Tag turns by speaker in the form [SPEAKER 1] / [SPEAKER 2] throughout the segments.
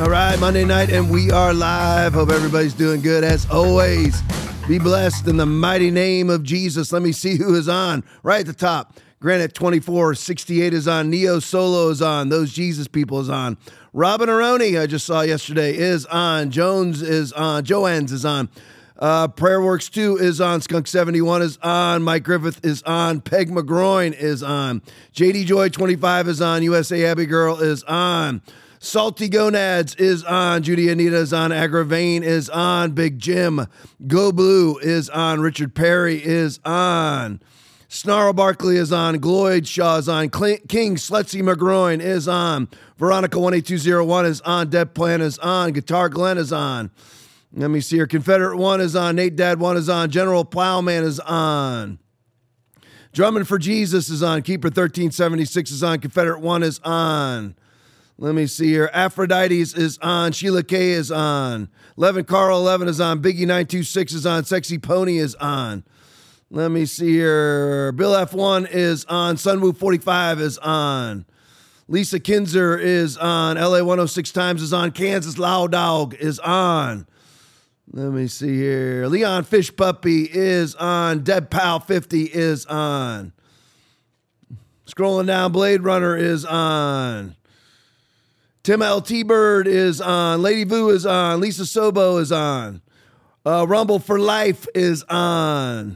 [SPEAKER 1] All right, Monday night, and we are live. Hope everybody's doing good as always. Be blessed in the mighty name of Jesus. Let me see who is on. Right at the top, Granite 2468 is on. Neo Solo is on. Those Jesus people is on. Robin Aroni, I just saw yesterday, is on. Jones is on. Joanne's is on. Prayer Works 2 is on. Skunk 71 is on. Mike Griffith is on. Peg McGroin is on. JD Joy 25 is on. USA Abbey Girl is on. Salty Gonads is on. Judy Anita is on. Agravane is on. Big Jim. Go Blue is on. Richard Perry is on. Snarl Barkley is on. Gloyd Shaw is on. King Sletsy McGroin is on. Veronica 18201 is on. Deb Plant is on. Guitar Glenn is on. Let me see here. Confederate 1 is on. Nate Dad 1 is on. General Plowman is on. Drumming for Jesus is on. Keeper 1376 is on. Confederate 1 is on. Let me see here. Aphrodites is on. Sheila K is on. Levin Carl 11 is on. Biggie 926 is on. Sexy Pony is on. Let me see here. Bill F1 is on. Sunwoo 45 is on. Lisa Kinzer is on. LA 106 Times is on. Kansas Loud Dog is on. Let me see here. Leon Fish Puppy is on. Dead Pal 50 is on. Scrolling down, Blade Runner is on. Tim L.T. Bird is on. Lady Vu is on. Lisa Sobo is on. Rumble for Life is on.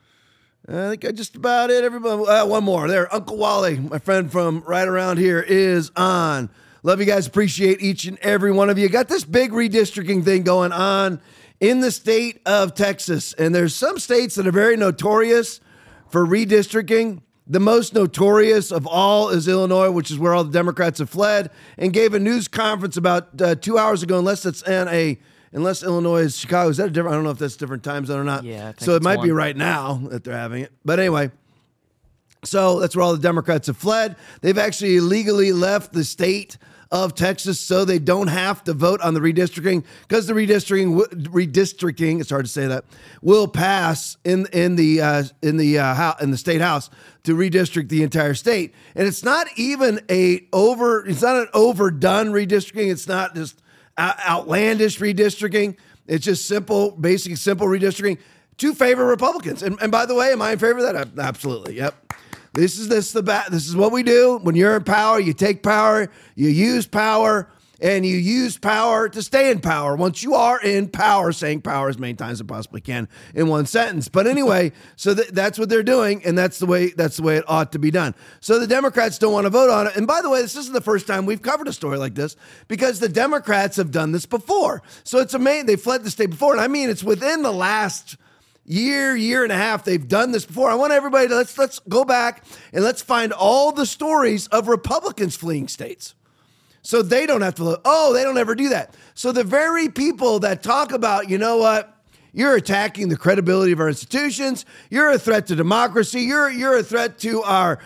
[SPEAKER 1] I think I just about it. Everybody, one more. There, Uncle Wally, my friend from right around here, is on. Love you guys. Appreciate each and every one of you. Got this big redistricting thing going on in the state of Texas. And there's some states that are very notorious for redistricting. The most notorious of all is Illinois, which is where all the Democrats have fled, and gave a news conference about 2 hours ago, unless Illinois is Chicago. Is that a different? I don't know if that's a different time zone or not.
[SPEAKER 2] Yeah,
[SPEAKER 1] so it might be right now that they're having it. But anyway, so that's where all the Democrats have fled. They've actually illegally left the state of Texas so they don't have to vote on the redistricting, because the redistricting, it's hard to say that, will pass in the state house to redistrict the entire state. And it's not even an overdone redistricting. It's not just outlandish redistricting. It's just simple redistricting to favor Republicans. And by the way, am I in favor of that? Absolutely. Yep. This is what we do. When you're in power, you take power, you use power, and you use power to stay in power. Once you are in power, saying power as many times as I possibly can in one sentence. But anyway, so that's what they're doing, and that's the way it ought to be done. So the Democrats don't want to vote on it. And by the way, this isn't the first time we've covered a story like this, because the Democrats have done this before. So it's amazing. They fled the state before, and I mean, it's within the last year and a half, they've done this before. I want everybody to let's go back and let's find all the stories of Republicans fleeing states, so they don't have to look. Oh, they don't ever do that. So the very people that talk about, you know what, you're attacking the credibility of our institutions, you're a threat to democracy, you're a threat to our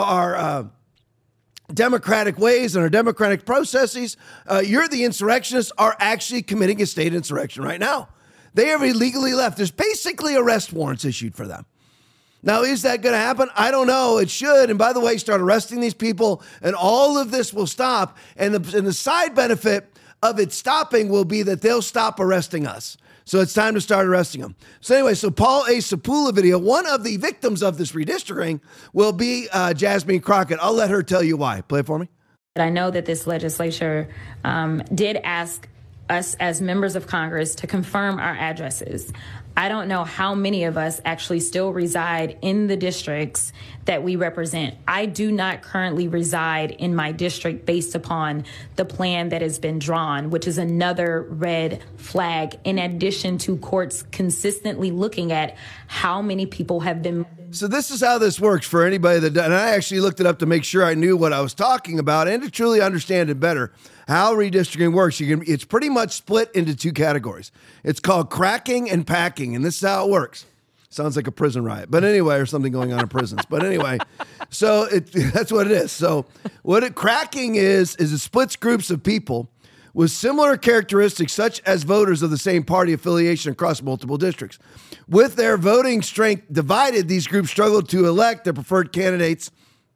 [SPEAKER 1] democratic ways and our democratic processes, you're the insurrectionists, are actually committing a state insurrection right now. They have illegally left. There's basically arrest warrants issued for them. Now, is that going to happen? I don't know. It should. And by the way, start arresting these people, and all of this will stop. And the side benefit of it stopping will be that they'll stop arresting us. So it's time to start arresting them. So anyway, so Paul A. Sapula video, one of the victims of this redistricting will be Jasmine Crockett. I'll let her tell you why. Play it for me.
[SPEAKER 3] I know that this legislature did ask us as members of Congress to confirm our addresses. I don't know how many of us actually still reside in the districts that we represent. I do not currently reside in my district based upon the plan that has been drawn, which is another red flag, in addition to courts consistently looking at how many people have been.
[SPEAKER 1] So this is how this works for anybody that, and I actually looked it up to make sure I knew what I was talking about and to truly understand it better. How redistricting works, it's pretty much split into two categories. It's called cracking and packing, and this is how it works. Sounds like a prison riot, but anyway, or something going on in prisons. But anyway, so that's what it is. So cracking is it splits groups of people with similar characteristics, such as voters of the same party affiliation across multiple districts. With their voting strength divided, these groups struggle to elect their preferred candidates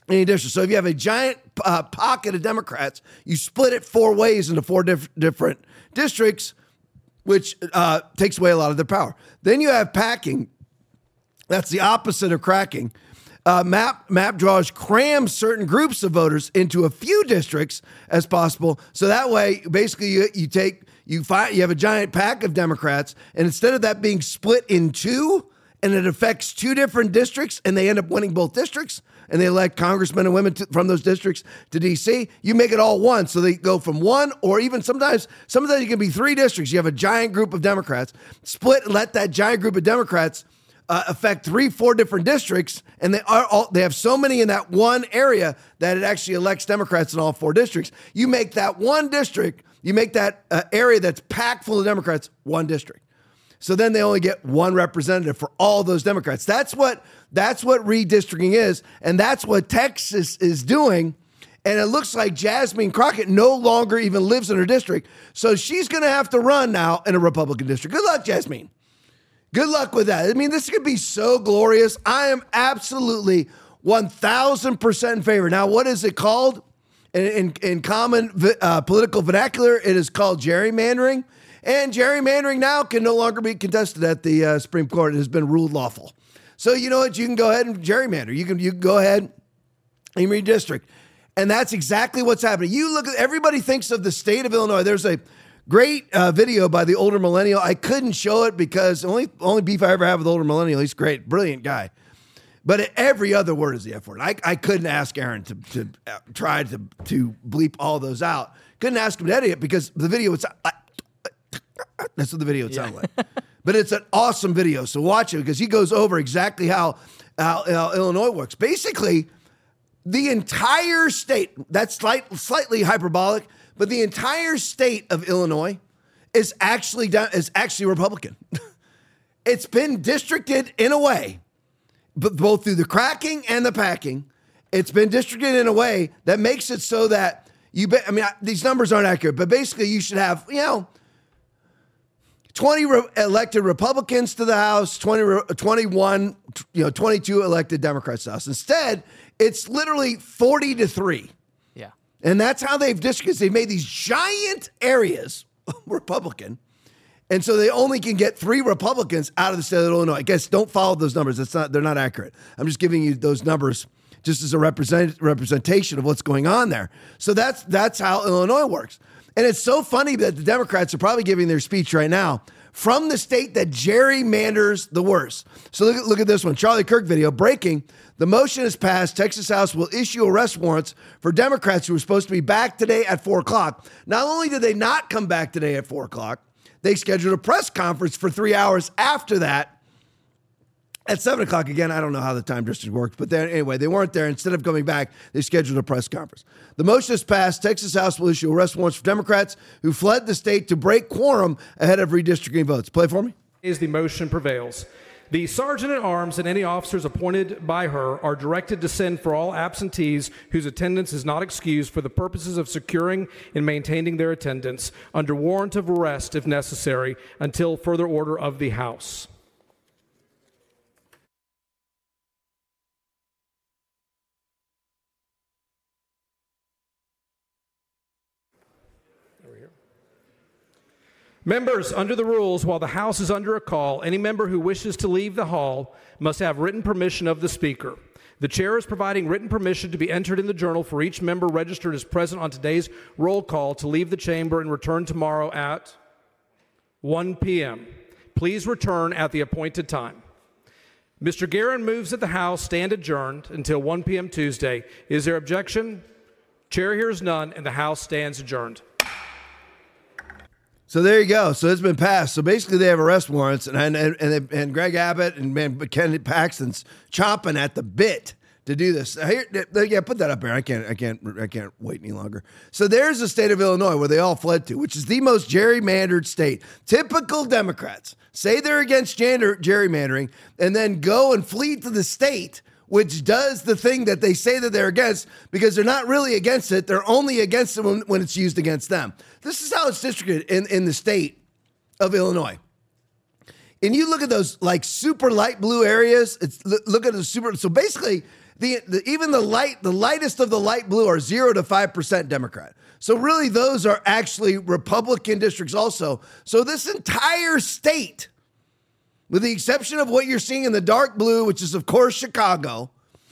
[SPEAKER 1] Any district. So if you have a giant pocket of Democrats, you split it 4 ways into 4 different districts, which takes away a lot of their power. Then you have packing. That's the opposite of cracking. Map draws cram certain groups of voters into a few districts as possible. So that way, basically, you have a giant pack of Democrats, and instead of that being split in 2, and it affects 2 different districts, and they end up winning both districts, and they elect congressmen and women from those districts to D.C., you make it all one. So they go from 1, or even sometimes it can be 3 districts. You have a giant group of Democrats, split and let that giant group of Democrats affect 3-4 different districts, and they have so many in that one area that it actually elects Democrats in all 4 districts. You make that one district, you make that area that's packed full of Democrats, 1 district. So then they only get 1 representative for all those Democrats. That's what redistricting is, and that's what Texas is doing. And it looks like Jasmine Crockett no longer even lives in her district, so she's going to have to run now in a Republican district. Good luck, Jasmine. Good luck with that. I mean, this could be so glorious. I am absolutely 1,000% in favor. Now, what is it called? In common political vernacular, it is called gerrymandering. And gerrymandering now can no longer be contested at the Supreme Court. It has been ruled lawful. So you know what? You can go ahead and gerrymander. You can go ahead and redistrict. And that's exactly what's happening. You look at, everybody thinks of the state of Illinois. There's a great video by the older millennial. I couldn't show it because only beef I ever have with the older millennial. He's great, brilliant guy. But every other word is the F word. I couldn't ask Aaron to try to bleep all those out. Couldn't ask him to edit it because the video was... That's what the video would sound like. But it's an awesome video, so watch it because he goes over exactly how Illinois works. Basically, the entire state, that's slightly hyperbolic, but the entire state of Illinois is actually Republican. It's been districted in a way, but both through the cracking and the packing, it's been districted in a way that makes it so that these numbers aren't accurate, but basically you should have, 20 elected Republicans to the House, 21, 22 elected Democrats to the House. Instead, it's literally 40-3.
[SPEAKER 2] Yeah.
[SPEAKER 1] And that's how they've districted. They've made these giant areas Republican. And so they only can get 3 Republicans out of the state of Illinois. I guess don't follow those numbers. They're not accurate. I'm just giving you those numbers just as a representation of what's going on there. So that's how Illinois works. And it's so funny that the Democrats are probably giving their speech right now from the state that gerrymanders the worst. So look at this one. Charlie Kirk video. Breaking. The motion is passed. Texas House will issue arrest warrants for Democrats who were supposed to be back today at 4 o'clock. Not only did they not come back today at 4 o'clock, they scheduled a press conference for 3 hours after that at 7 o'clock. Again, I don't know how the time district works, but anyway, they weren't there. Instead of coming back, they scheduled a press conference. The motion is passed. Texas House will issue arrest warrants for Democrats who fled the state to break quorum ahead of redistricting votes. Play for me.
[SPEAKER 4] The motion prevails. The sergeant-at-arms and any officers appointed by her are directed to send for all absentees whose attendance is not excused for the purposes of securing and maintaining their attendance under warrant of arrest if necessary until further order of the House. Members, under the rules, while the House is under a call, any member who wishes to leave the hall must have written permission of the Speaker. The Chair is providing written permission to be entered in the journal for each member registered as present on today's roll call to leave the chamber and return tomorrow at 1 p.m. Please return at the appointed time. Mr. Guerin moves that the House stand adjourned until 1 p.m. Tuesday. Is there objection? Chair hears none, and the House stands adjourned.
[SPEAKER 1] So there you go. So it's been passed. So basically, they have arrest warrants, and Greg Abbott and Ken Paxton's chomping at the bit to do this. Here, yeah, put that up there. I can't wait any longer. So there's the state of Illinois where they all fled to, which is the most gerrymandered state. Typical Democrats say they're against gerrymandering, and then go and flee to the state which does the thing that they say that they're against, because they're not really against it. They're only against it when it's used against them. This is how it's distributed in the state of Illinois. And you look at those like super light blue areas. Look at the super. So basically, Even the lightest of the light blue are 0 to 5% Democrat. So really, those are actually Republican districts also. So this entire state, with the exception of what you're seeing in the dark blue, which is, of course, Chicago,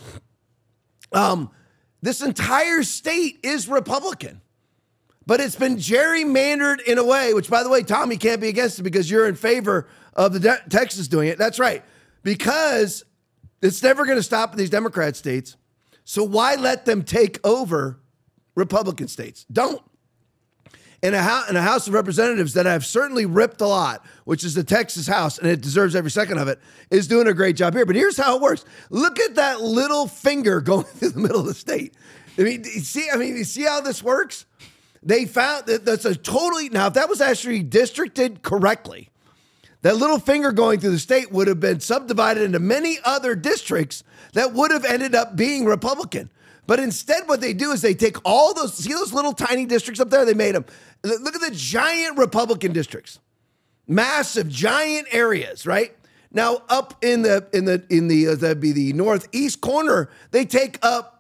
[SPEAKER 1] this entire state is Republican. But it's been gerrymandered in a way, which, by the way, Tom, you can't be against it because you're in favor of the Texas doing it. That's right. Because it's never going to stop in these Democrat states. So why let them take over Republican states? Don't. In a House of Representatives that I've certainly ripped a lot, which is the Texas House, and it deserves every second of it, is doing a great job here. But here's how it works. Look at that little finger going through the middle of the state. You see how this works? They found that that's a totally, now if that was actually districted correctly, that little finger going through the state would have been subdivided into many other districts that would have ended up being Republican. But instead what they do is they take all those, see those little tiny districts up there? They made them, look at the giant Republican districts, massive giant areas, right? Now up in that'd be the northeast corner, they take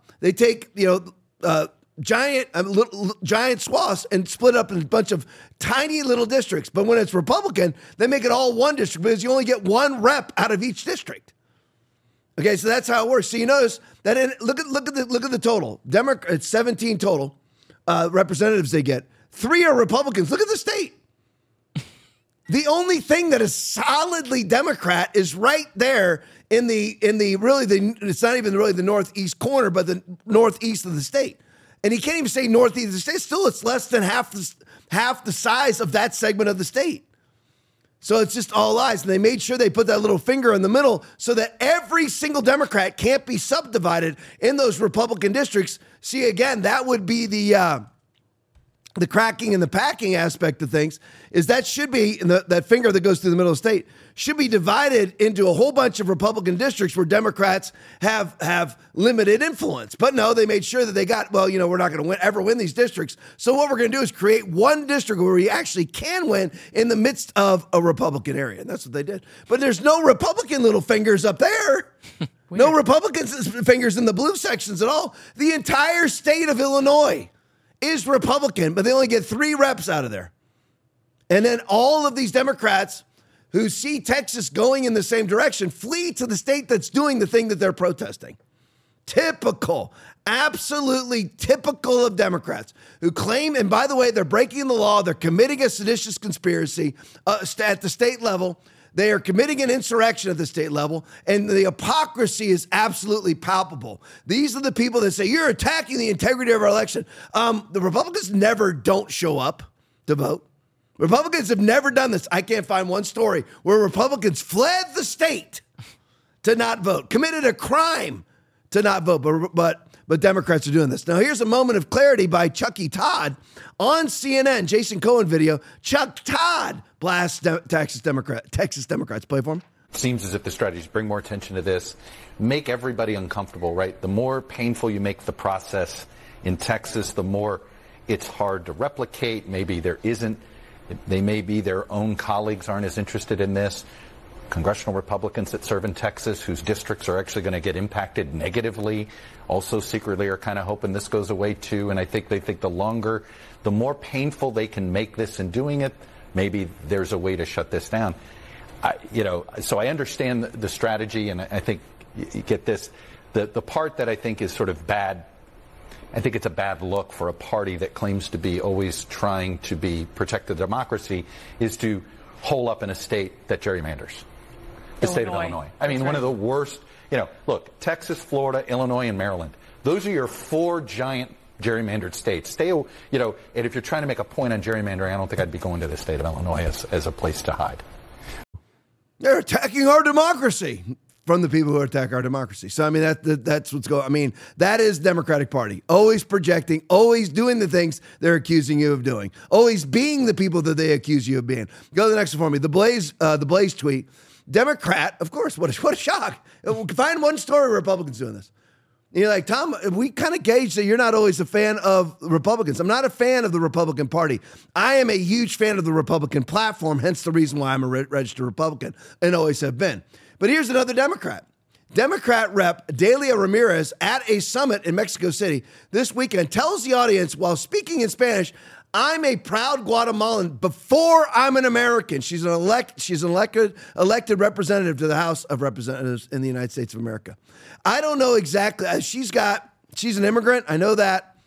[SPEAKER 1] giant swaths and split up in a bunch of tiny little districts. But when it's Republican, they make it all one district because you only get one rep out of each district. Okay, so that's how it works. So you notice that look at the total. It's 17 total representatives they get. 3 are Republicans. Look at the state. The only thing that is solidly Democrat is right there in the it's not even really the northeast corner, but the northeast of the state. And he can't even say northeast of the state. Still, it's less than half the size of that segment of the state. So it's just all lies. And they made sure they put that little finger in the middle so that every single Democrat can't be subdivided in those Republican districts. See, again, that would be the cracking and the packing aspect of things, is that should be, that finger that goes through the middle of the state should be divided into a whole bunch of Republican districts where Democrats have limited influence. But no, they made sure that they got, we're not going to ever win these districts. So what we're going to do is create one district where we actually can win in the midst of a Republican area. And that's what they did. But there's no Republican little fingers up there. No Republican fingers in the blue sections at all. The entire state of Illinois is Republican, but they only get 3 reps out of there. And then all of these Democrats who see Texas going in the same direction flee to the state that's doing the thing that they're protesting. Typical, absolutely typical of Democrats who claim, and by the way, they're breaking the law. They're committing a seditious conspiracy at the state level. They are committing an insurrection at the state level, and the hypocrisy is absolutely palpable. These are the people that say, you're attacking the integrity of our election. The Republicans never don't show up to vote. Republicans have never done this. I can't find one story where Republicans fled the state to not vote, committed a crime to not vote, but Democrats are doing this. Now, here's a moment of clarity by Chucky Todd on CNN, Jason Cohen video. Chuck Todd blasts Texas Democrats. Play for him.
[SPEAKER 2] It seems as if the strategy is bring more attention to this, make everybody uncomfortable, right? The more painful you make the process in Texas, the more it's hard to replicate. Maybe they may be their own colleagues aren't as interested in this. Congressional Republicans that serve in Texas whose districts are actually going to get impacted negatively also secretly are kind of hoping this goes away too. And I think they think the more painful they can make this in doing it, maybe there's a way to shut this down. So I understand the strategy, and I think you get this. The part that I think is sort of bad, I think it's a bad look for a party that claims to be always trying to protect the democracy, is to hole up in a state that gerrymanders. The state of Illinois. I mean, one of the worst, look, Texas, Florida, Illinois, and Maryland. Those are your 4 giant gerrymandered states. And if you're trying to make a point on gerrymandering, I don't think I'd be going to the state of Illinois as a place to hide.
[SPEAKER 1] They're attacking our democracy from the people who attack our democracy. So, I mean, that's what's going on. I mean, that is Democratic Party. Always projecting, always doing the things they're accusing you of doing. Always being the people that they accuse you of being. Go to the next one for me. The Blaze tweet. Democrat, of course, what a shock. Find one story where Republicans doing this. And you're like, Tom, we kind of gauge that you're not always a fan of Republicans. I'm not a fan of the Republican Party. I am a huge fan of the Republican platform, hence the reason why I'm a registered Republican and always have been. But here's another Democrat. Democrat Rep. Delia Ramirez at a summit in Mexico City this weekend tells the audience while speaking in Spanish, I'm a proud Guatemalan before I'm an American. She's an elected representative to the House of Representatives in the United States of America. I don't know exactly. She's an immigrant. I know that.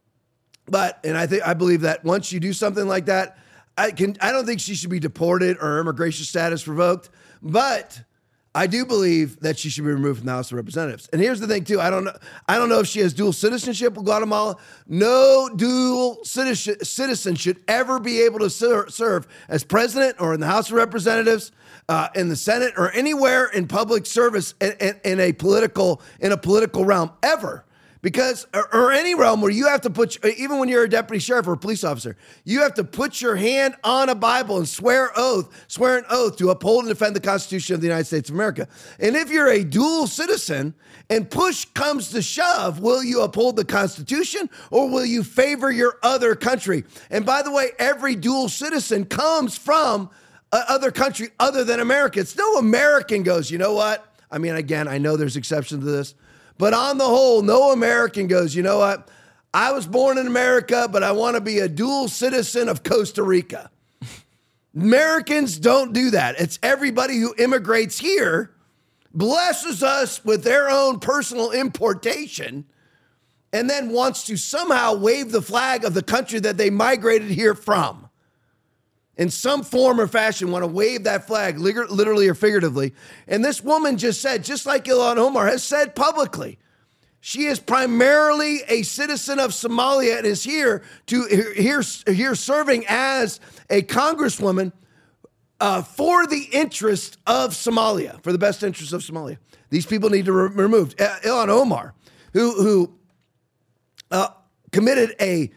[SPEAKER 1] I believe that once you do something like that, I don't think she should be deported or her immigration status revoked, but I do believe that she should be removed from the House of Representatives. And here's the thing too. I don't know if she has dual citizenship with Guatemala. No dual citizen should ever be able to serve as president or in the House of Representatives, in the Senate, or anywhere in public service in a political realm ever. Because, or any realm where you have to even when you're a deputy sheriff or a police officer, you have to put your hand on a Bible and swear an oath to uphold and defend the Constitution of the United States of America. And if you're a dual citizen and push comes to shove, will you uphold the Constitution or will you favor your other country? And by the way, every dual citizen comes from other country other than America. It's no American goes, you know what? I mean, again, I know there's exceptions to this. But on the whole, no American goes, you know what? I was born in America, but I want to be a dual citizen of Costa Rica. Americans don't do that. It's everybody who immigrates here, blesses us with their own personal importation, and then wants to somehow wave the flag of the country that they migrated here from. In some form or fashion, want to wave that flag, literally or figuratively. And this woman just said, just like Ilhan Omar has said publicly, she is primarily a citizen of Somalia and is here serving as a congresswoman for the interest of Somalia, for the best interest of Somalia. These people need to be removed. Ilhan Omar, who committed a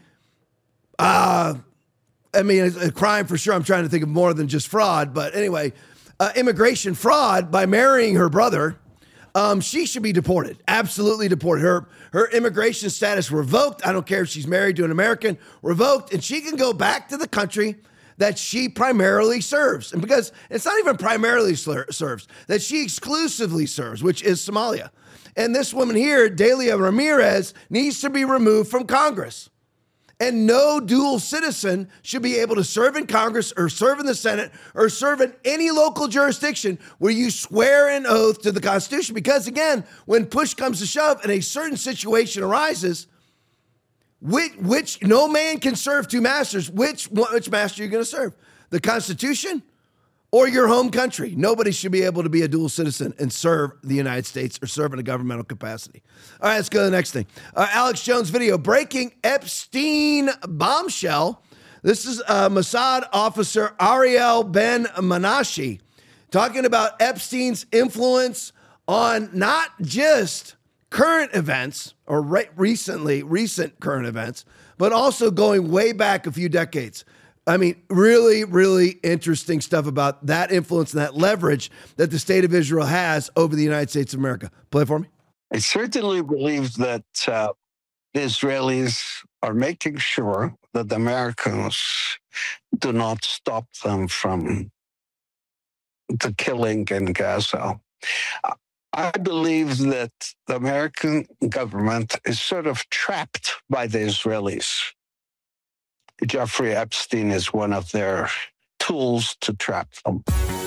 [SPEAKER 1] crime for sure. I'm trying to think of more than just fraud. But anyway, immigration fraud by marrying her brother. She should be deported. Absolutely deported. Her immigration status revoked. I don't care if she's married to an American. Revoked. And she can go back to the country that she primarily serves. And because it's not even primarily serves, that she exclusively serves, which is Somalia. And this woman here, Delia Ramirez, needs to be removed from Congress. And no dual citizen should be able to serve in Congress or serve in the Senate or serve in any local jurisdiction where you swear an oath to the Constitution. Because again, when push comes to shove and a certain situation arises, which no man can serve two masters, which master are you going to serve? The Constitution or your home country? Nobody should be able to be a dual citizen and serve the United States or serve in a governmental capacity. All right, let's go to the next thing. Alex Jones video, breaking Epstein bombshell. This is Mossad officer Ariel Ben Menashe talking about Epstein's influence on not just current events or recent current events, but also going way back a few decades. I mean, really, really interesting stuff about that influence and that leverage that the state of Israel has over the United States of America. Play it for me.
[SPEAKER 5] I certainly believe that the Israelis are making sure that the Americans do not stop them from the killing in Gaza. I believe that the American government is sort of trapped by the Israelis. Jeffrey Epstein is one of their tools to trap them.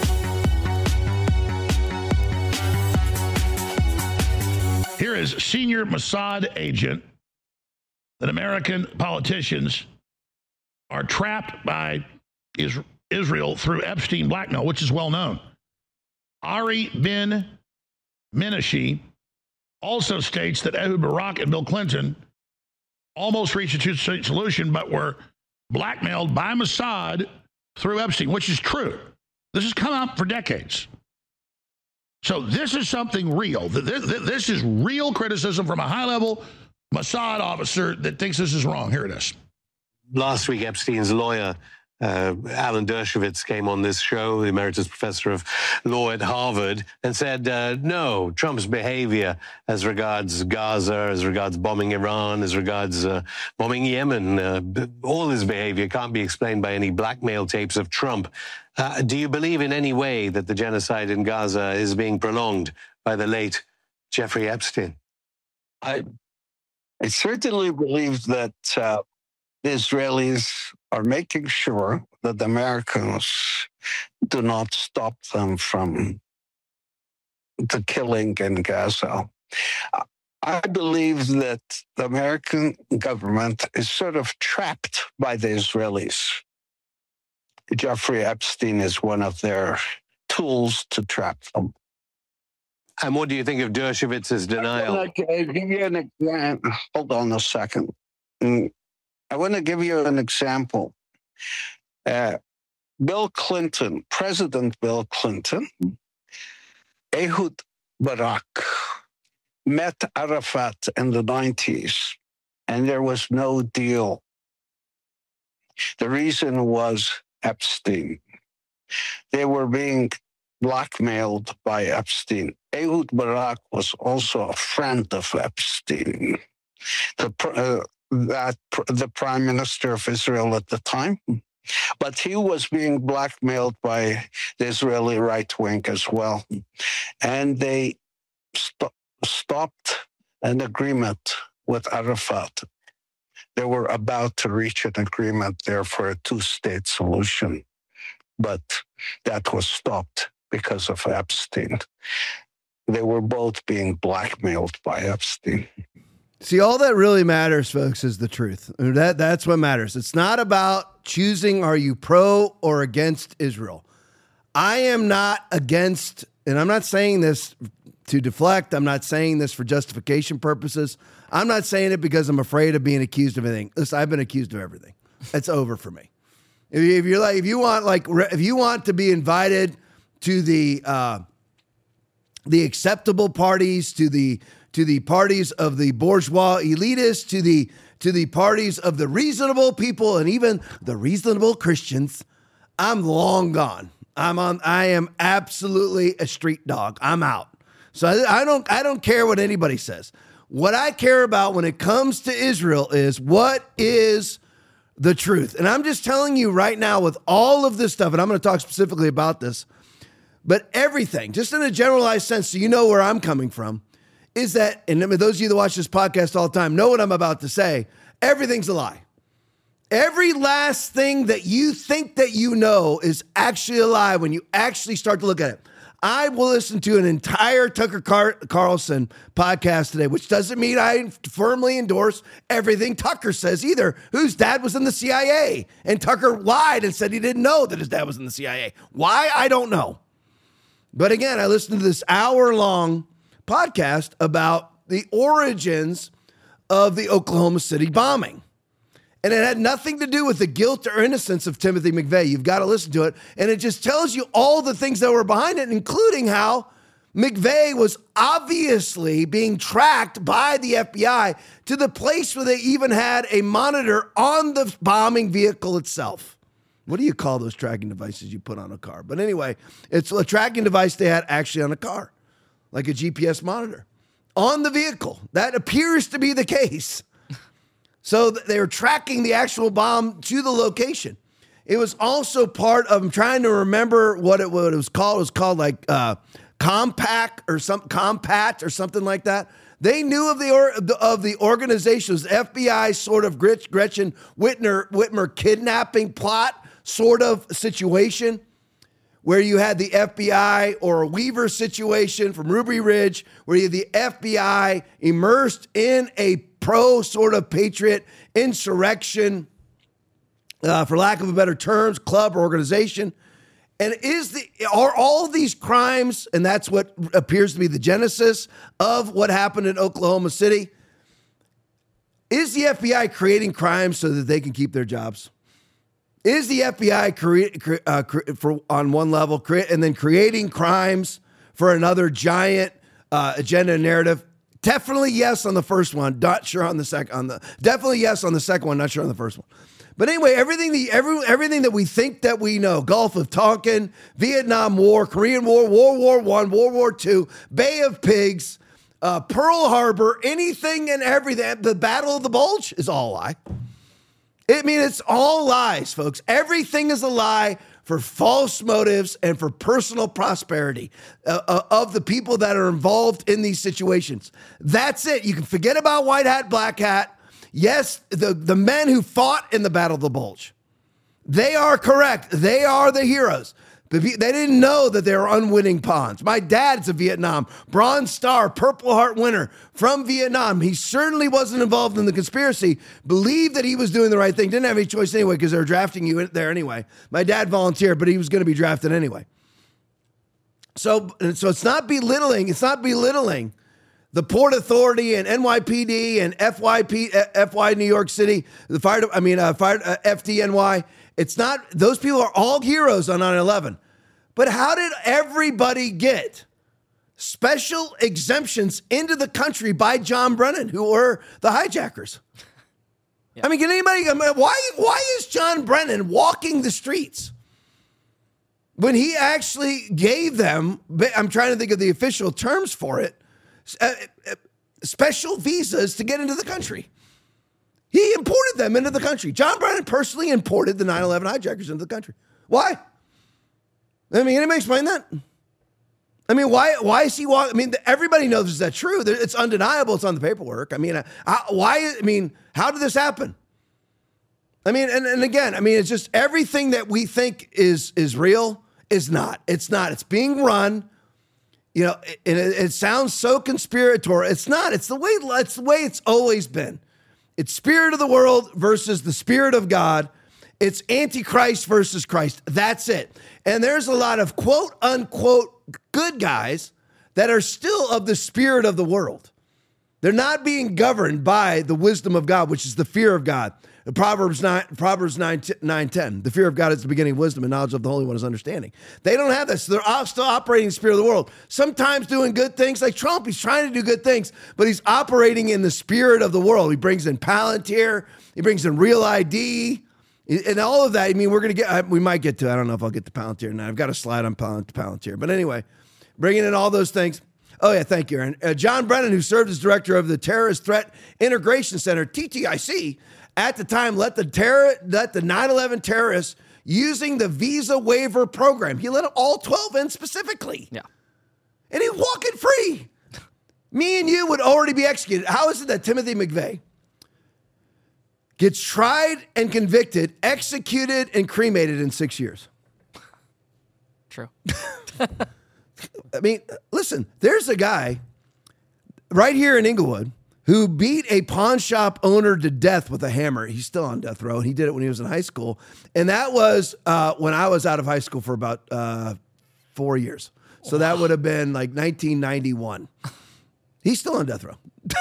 [SPEAKER 6] Here is senior Mossad agent that American politicians are trapped by Israel through Epstein blackmail, which is well known. Ari Ben Menashe also states that Ehud Barak and Bill Clinton almost reached a two-state solution, but were blackmailed by Mossad through Epstein, which is true. This has come up for decades. So this is something real. This is real criticism from a high-level Mossad officer that thinks this is wrong. Here it is.
[SPEAKER 7] Last week, Epstein's lawyer
[SPEAKER 5] Alan Dershowitz came on this show, the emeritus professor of law at Harvard, and said, no, Trump's behavior as regards Gaza, as regards bombing Iran, as regards bombing Yemen, all his behavior can't be explained by any blackmail tapes of Trump. Do you believe in any way that the genocide in Gaza is being prolonged by the late Jeffrey Epstein? I certainly believe that the Israelis are making sure that the Americans do not stop them from the killing in Gaza. I believe that the American government is sort of trapped by the Israelis. Jeffrey Epstein is one of their tools to trap them.
[SPEAKER 7] And what do you think of Dershowitz's denial?
[SPEAKER 5] Hold on a second. I want to give you an example. Bill Clinton, President Bill Clinton, Ehud Barak met Arafat in the 90s, and there was no deal. The reason was Epstein. They were being blackmailed by Epstein. Ehud Barak was also a friend of Epstein, the prime minister of Israel at the time. But he was being blackmailed by the Israeli right wing as well. And they stopped an agreement with Arafat. They were about to reach an agreement there for a two-state solution. But that was stopped because of Epstein. They were both being blackmailed by Epstein.
[SPEAKER 1] See, all that really matters, folks, is the truth. That's what matters. It's not about choosing, are you pro or against Israel? I am not against, and I'm not saying this to deflect. I'm not saying this for justification purposes. I'm not saying it because I'm afraid of being accused of anything. Listen, I've been accused of everything. It's over for me. If you want to be invited to the acceptable parties, to the parties of the bourgeois elitists, to the parties of the reasonable people, and even the reasonable Christians, I'm long gone. I am absolutely a street dog. I'm out. So I don't care what anybody says. What I care about when it comes to Israel is what is the truth. And I'm just telling you right now with all of this stuff, and I'm going to talk specifically about this, but everything, just in a generalized sense, so you know where I'm coming from, is that, and those of you that watch this podcast all the time know what I'm about to say, everything's a lie. Every last thing that you think that you know is actually a lie when you actually start to look at it. I will listen to an entire Tucker Carlson podcast today, which doesn't mean I firmly endorse everything Tucker says either, whose dad was in the CIA. And Tucker lied and said he didn't know that his dad was in the CIA. Why? I don't know. But again, I listened to this hour-long podcast about the origins of the Oklahoma City bombing. And it had nothing to do with the guilt or innocence of Timothy McVeigh. You've got to listen to it. And it just tells you all the things that were behind it, including how McVeigh was obviously being tracked by the FBI to the place where they even had a monitor on the bombing vehicle itself. What do you call those tracking devices you put on a car? But anyway, it's a tracking device they had actually on a car, like a GPS monitor on the vehicle. That appears to be the case. So they were tracking the actual bomb to the location. It was also part of, I'm trying to remember what it was called. It was called like Compact or something like that. They knew of the organization. It was FBI sort of Gretchen Whitmer kidnapping plot sort of situation, where you had the FBI or a Weaver situation from Ruby Ridge, where you had the FBI immersed in a pro sort of patriot insurrection, for lack of a better terms, club or organization. And are all these crimes, and that's what appears to be the genesis of what happened in Oklahoma City, is the FBI creating crimes so that they can keep their jobs? Is the FBI on one level and then creating crimes for another giant agenda narrative? Definitely yes on the first one. Not sure on the second. Definitely yes on the second one. Not sure on the first one. But anyway, everything that we think that we know, Gulf of Tonkin, Vietnam War, Korean War, World War I, World War II, Bay of Pigs, Pearl Harbor, anything and everything, the Battle of the Bulge is all a lie. I mean, it's all lies, folks. Everything is a lie for false motives and for personal prosperity of the people that are involved in these situations. That's it. You can forget about white hat, black hat. Yes, the men who fought in the Battle of the Bulge, they are correct. They are the heroes. But they didn't know that they were unwitting pawns. My dad's a Vietnam Bronze Star, Purple Heart winner from Vietnam. He certainly wasn't involved in the conspiracy, believed that he was doing the right thing, didn't have any choice anyway because they were drafting you there anyway. My dad volunteered, but he was going to be drafted anyway. So it's not belittling. It's not belittling the Port Authority and NYPD and FY New York City, FDNY. It's not, those people are all heroes on 9/11. But how did everybody get special exemptions into the country by John Brennan, who were the hijackers? Yeah. I mean, can anybody, why is John Brennan walking the streets when he actually gave them, I'm trying to think of the official terms for it, special visas to get into the country? He imported them into the country. John Brennan personally imported the 9/11 hijackers into the country. Why? I mean, anybody explain that? I mean, why is he walking? I mean, everybody knows is that true. It's undeniable. It's on the paperwork. I mean, how did this happen? I mean, and again, I mean, it's just everything that we think is real is not. It's not. It's being run. You know, and it sounds so conspiratorial. It's not. It's the way it's always been. It's spirit of the world versus the spirit of God. It's Antichrist versus Christ. That's it. And there's a lot of quote unquote good guys that are still of the spirit of the world. They're not being governed by the wisdom of God, which is the fear of God. Proverbs 9:10. The fear of God is the beginning of wisdom, and knowledge of the Holy One is understanding. They don't have this. So they're still operating in the spirit of the world. Sometimes doing good things like Trump. He's trying to do good things, but he's operating in the spirit of the world. He brings in Palantir. He brings in Real ID. And all of that, I mean, we might get to, I don't know if I'll get to Palantir tonight. I've got a slide on Palantir. But anyway, bringing in all those things. Oh, yeah, thank you, Aaron. John Brennan, who served as director of the Terrorist Threat Integration Center, TTIC, at the time let the 9/11 terrorists using the visa waiver program. He let all 12 in specifically. Yeah. And he's walking free. Me and you would already be executed. How is it that Timothy McVeigh gets tried and convicted, executed, and cremated in 6 years?
[SPEAKER 8] True.
[SPEAKER 1] I mean, listen, there's a guy right here in Inglewood who beat a pawn shop owner to death with a hammer. He's still on death row, and he did it when he was in high school. And that was when I was out of high school for about 4 years. So that would have been like 1991. He's still on death row.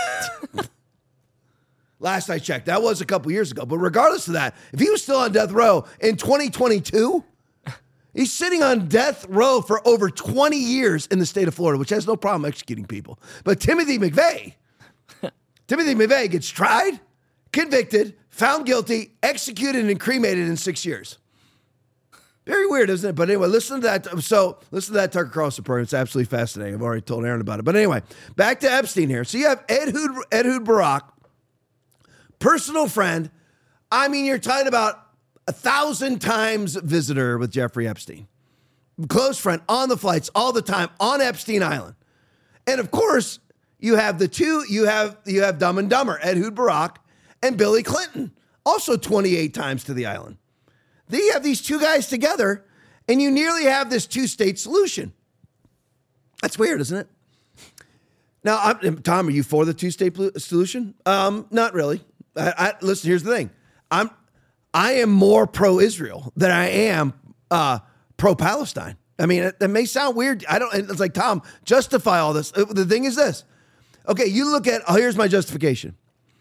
[SPEAKER 1] Last I checked. That was a couple years ago. But regardless of that, if he was still on death row in 2022, he's sitting on death row for over 20 years in the state of Florida, which has no problem executing people. But Timothy McVeigh gets tried, convicted, found guilty, executed, and cremated in 6 years. Very weird, isn't it? But anyway, listen to that. So listen to that Tucker Carlson program. It's absolutely fascinating. I've already told Aaron about it. But anyway, back to Epstein here. So you have Ehud Barak, personal friend. I mean, you're talking about 1,000 times visitor with Jeffrey Epstein. Close friend, on the flights, all the time, on Epstein Island. And of course, you have the two, you have Dumb and Dumber, Ehud Barak and Billy Clinton, also 28 times to the island. Then you have these two guys together, and you nearly have this two-state solution. That's weird, isn't it? Now, Tom, are you for the two-state solution? Not really. Listen, here's the thing. I am more pro-Israel than I am pro-Palestine. I mean, it may sound weird. It's like, Tom, justify all this. The thing is this. Okay, you look at, here's my justification.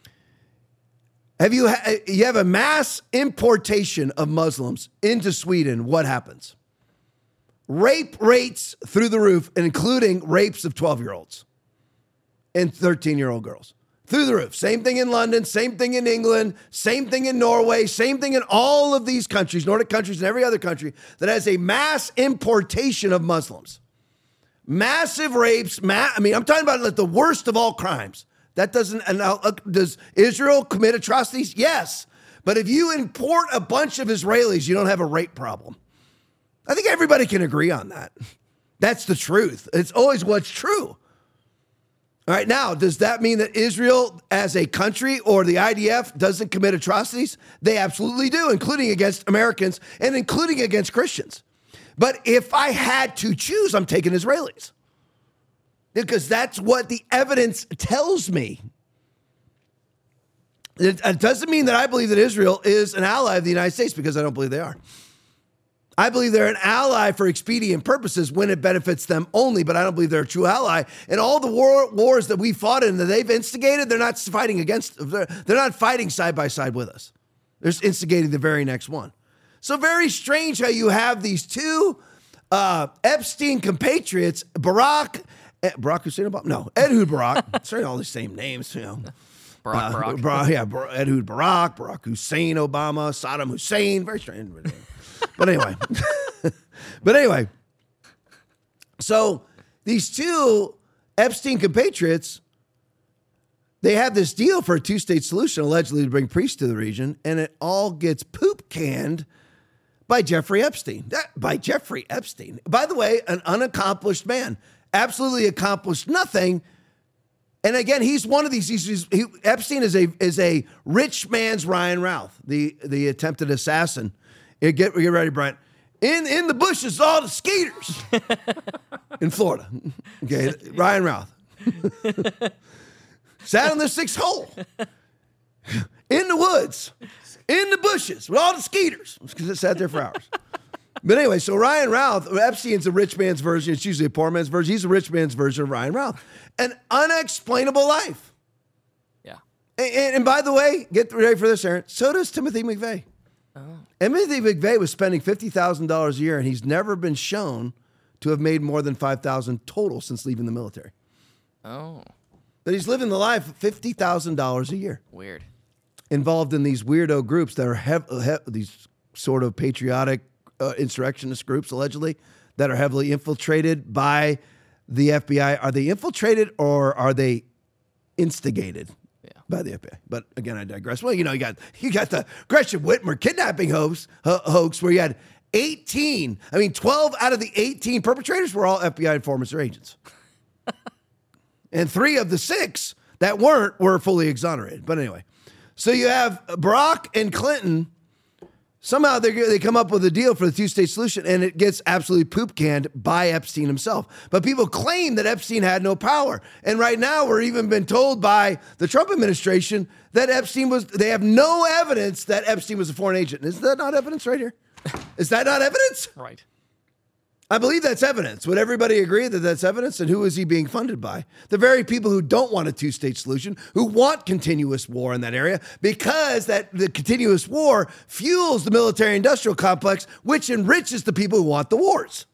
[SPEAKER 1] You have a mass importation of Muslims into Sweden. What happens? Rape rates through the roof, including rapes of 12-year-olds and 13-year-old girls. through the roof. Same thing in London, same thing in England, same thing in Norway, same thing in all of these countries, Nordic countries and every other country that has a mass importation of Muslims. Massive rapes. I'm talking about like the worst of all crimes. That doesn't, does Israel commit atrocities? Yes. But if you import a bunch of Israelis, you don't have a rape problem. I think everybody can agree on that. That's the truth. It's always what's true. All right, now, does that mean that Israel as a country or the IDF doesn't commit atrocities? They absolutely do, including against Americans and including against Christians. But if I had to choose, I'm taking Israelis. Because that's what the evidence tells me. It doesn't mean that I believe that Israel is an ally of the United States, because I don't believe they are. I believe they're an ally for expedient purposes when it benefits them only, but I don't believe they're a true ally. And all the wars that we fought in that they've instigated, they're not fighting against, they're not fighting side by side with us. They're instigating the very next one. So very strange how you have these two Epstein compatriots, Barack Hussein Obama? No, Ehud Barak. Sorry, all the same names, you know.
[SPEAKER 8] Barack.
[SPEAKER 1] Ehud Barak, Barack Hussein Obama, Saddam Hussein. Very strange. But anyway. So these two Epstein compatriots, they have this deal for a two-state solution, allegedly to bring priests to the region, and it all gets poop canned by Jeffrey Epstein. By the way, an unaccomplished man. Absolutely accomplished nothing. And again, he's one of these. Epstein is a rich man's Ryan Routh, the attempted assassin. Get ready, Brent. In the bushes, all the skeeters in Florida. Okay, Ryan Routh sat in the 6th hole in the woods, in the bushes with all the skeeters because it sat there for hours. But anyway, so Ryan Routh, Epstein's a rich man's version. It's usually a poor man's version. He's a rich man's version of Ryan Routh. An unexplainable life.
[SPEAKER 8] Yeah.
[SPEAKER 1] And by the way, get ready for this, Aaron. So does Timothy McVeigh. Oh. Timothy McVeigh was spending $50,000 a year, and he's never been shown to have made more than $5,000 total since leaving the military.
[SPEAKER 8] Oh.
[SPEAKER 1] But he's living the life of $50,000 a year.
[SPEAKER 8] Weird.
[SPEAKER 1] Involved in these weirdo groups that are these sort of patriotic insurrectionist groups, allegedly, that are heavily infiltrated by the FBI. Are they infiltrated or are they instigated by the FBI? But again, I digress. Well, you got the Gretchen Whitmer kidnapping hoax where you had 12 out of the 18 perpetrators were all FBI informants or agents. And 3 of the 6 that were fully exonerated. But anyway, so you have Barack and Clinton. Somehow they come up with a deal for the two-state solution, and it gets absolutely poop canned by Epstein himself. But people claim that Epstein had no power. And right now we're even been told by the Trump administration that they have no evidence that Epstein was a foreign agent. Is that not evidence right here? Is that not evidence?
[SPEAKER 8] Right.
[SPEAKER 1] I believe that's evidence. Would everybody agree that that's evidence? And who is he being funded by? The very people who don't want a two-state solution, who want continuous war in that area, because the continuous war fuels the military-industrial complex, which enriches the people who want the wars.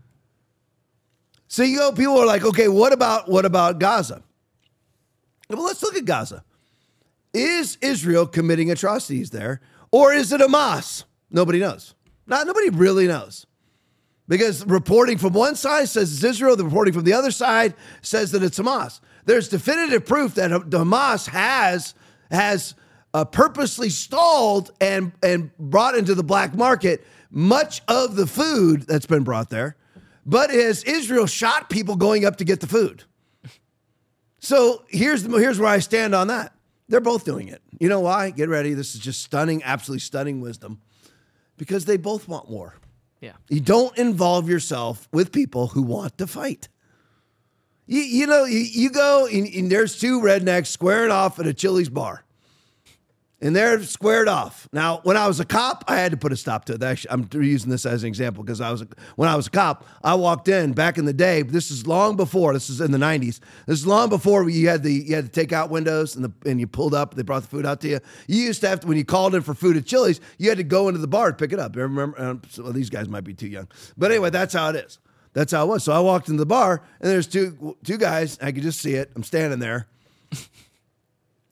[SPEAKER 1] So people are like, okay, what about Gaza? Well, let's look at Gaza. Is Israel committing atrocities there, or is it Hamas? Nobody knows. Nobody really knows. Because reporting from one side says it's Israel, the reporting from the other side says that it's Hamas. There's definitive proof that Hamas has purposely stalled and brought into the black market much of the food that's been brought there, but has Israel shot people going up to get the food. So here's where I stand on that. They're both doing it. You know why? Get ready. This is just stunning, absolutely stunning wisdom. Because they both want war.
[SPEAKER 8] Yeah.
[SPEAKER 1] You don't involve yourself with people who want to fight. You go and there's 2 rednecks squaring off at a Chili's bar. And they're squared off. Now, when I was a cop, I had to put a stop to it. Actually, I'm using this as an example because when I was a cop, I walked in back in the day. This is long before. This is in the 90s. This is long before you had the takeout windows and you pulled up. They brought the food out to you. You used to have to, when you called in for food at Chili's, you had to go into the bar to pick it up. You remember? Well, these guys might be too young, but anyway, that's how it is. That's how it was. So I walked into the bar and there's two guys. I could just see it. I'm standing there.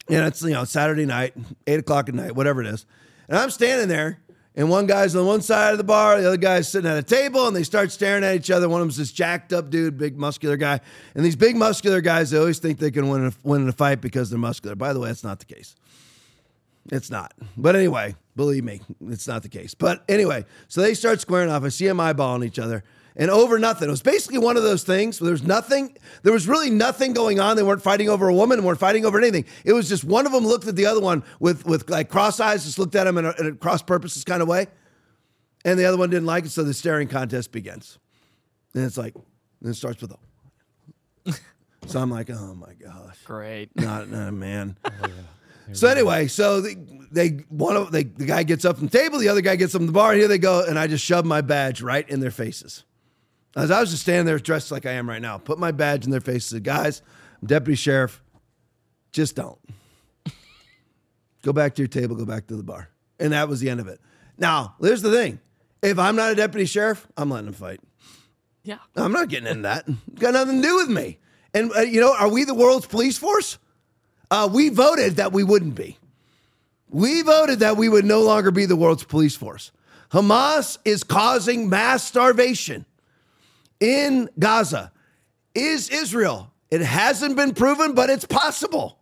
[SPEAKER 1] And it's, Saturday night, 8 o'clock at night, whatever it is. And I'm standing there, and one guy's on one side of the bar, the other guy's sitting at a table, and they start staring at each other. One of them's this jacked up dude, big muscular guy. And these big muscular guys, they always think they can win in a fight because they're muscular. By the way, that's not the case. It's not. But anyway, believe me, it's not the case. But anyway, so they start squaring off. I see them eyeballing each other. And over nothing. It was basically one of those things where there was really nothing going on. They weren't fighting over a woman, weren't fighting over anything. It was just one of them looked at the other one with like cross eyes, just looked at him in a cross purposes kind of way. And the other one didn't like it, so the staring contest begins. And it's like, and it starts with So I'm like, oh my gosh.
[SPEAKER 8] Great.
[SPEAKER 1] Not man. So anyway, so the guy gets up from the table, the other guy gets up from the bar, here they go, and I just shove my badge right in their faces. As I was just standing there dressed like I am right now, put my badge in their faces, said, guys, I'm deputy sheriff, just don't. Go back to your table, go back to the bar. And that was the end of it. Now, here's the thing. If I'm not a deputy sheriff, I'm letting them fight.
[SPEAKER 8] Yeah.
[SPEAKER 1] I'm not getting into that. It's got nothing to do with me. And, are we the world's police force? We voted that we wouldn't be. We voted that we would no longer be the world's police force. Hamas is causing mass starvation in Gaza. Is Israel? It hasn't been proven, but it's possible.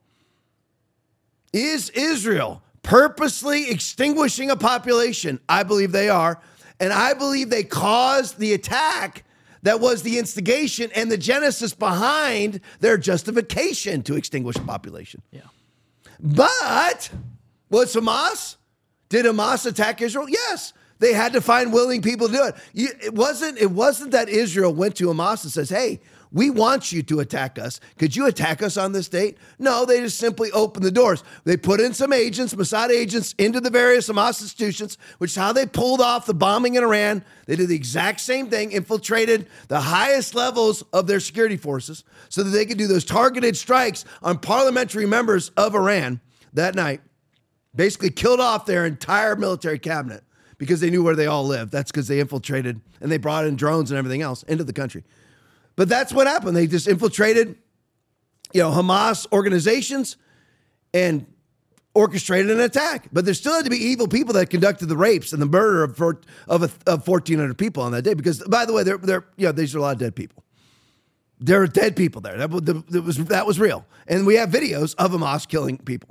[SPEAKER 1] Is Israel purposely extinguishing a population? I believe they are. And I believe they caused the attack that was the instigation and the genesis behind their justification to extinguish a population.
[SPEAKER 8] Yeah.
[SPEAKER 1] But was Hamas? Did Hamas attack Israel? Yes. They had to find willing people to do it. It wasn't that Israel went to Hamas and says, hey, we want you to attack us. Could you attack us on this date? No, they just simply opened the doors. They put in some agents, Mossad agents, into the various Hamas institutions, which is how they pulled off the bombing in Iran. They did the exact same thing, infiltrated the highest levels of their security forces so that they could do those targeted strikes on parliamentary members of Iran that night. Basically killed off their entire military cabinet because they knew where they all lived. That's because they infiltrated and they brought in drones and everything else into the country. But that's what happened. They just infiltrated, Hamas organizations and orchestrated an attack. But there still had to be evil people that conducted the rapes and the murder of 1,400 people on that day. Because, by the way, these are a lot of dead people. There are dead people there. That was real. And we have videos of Hamas killing people.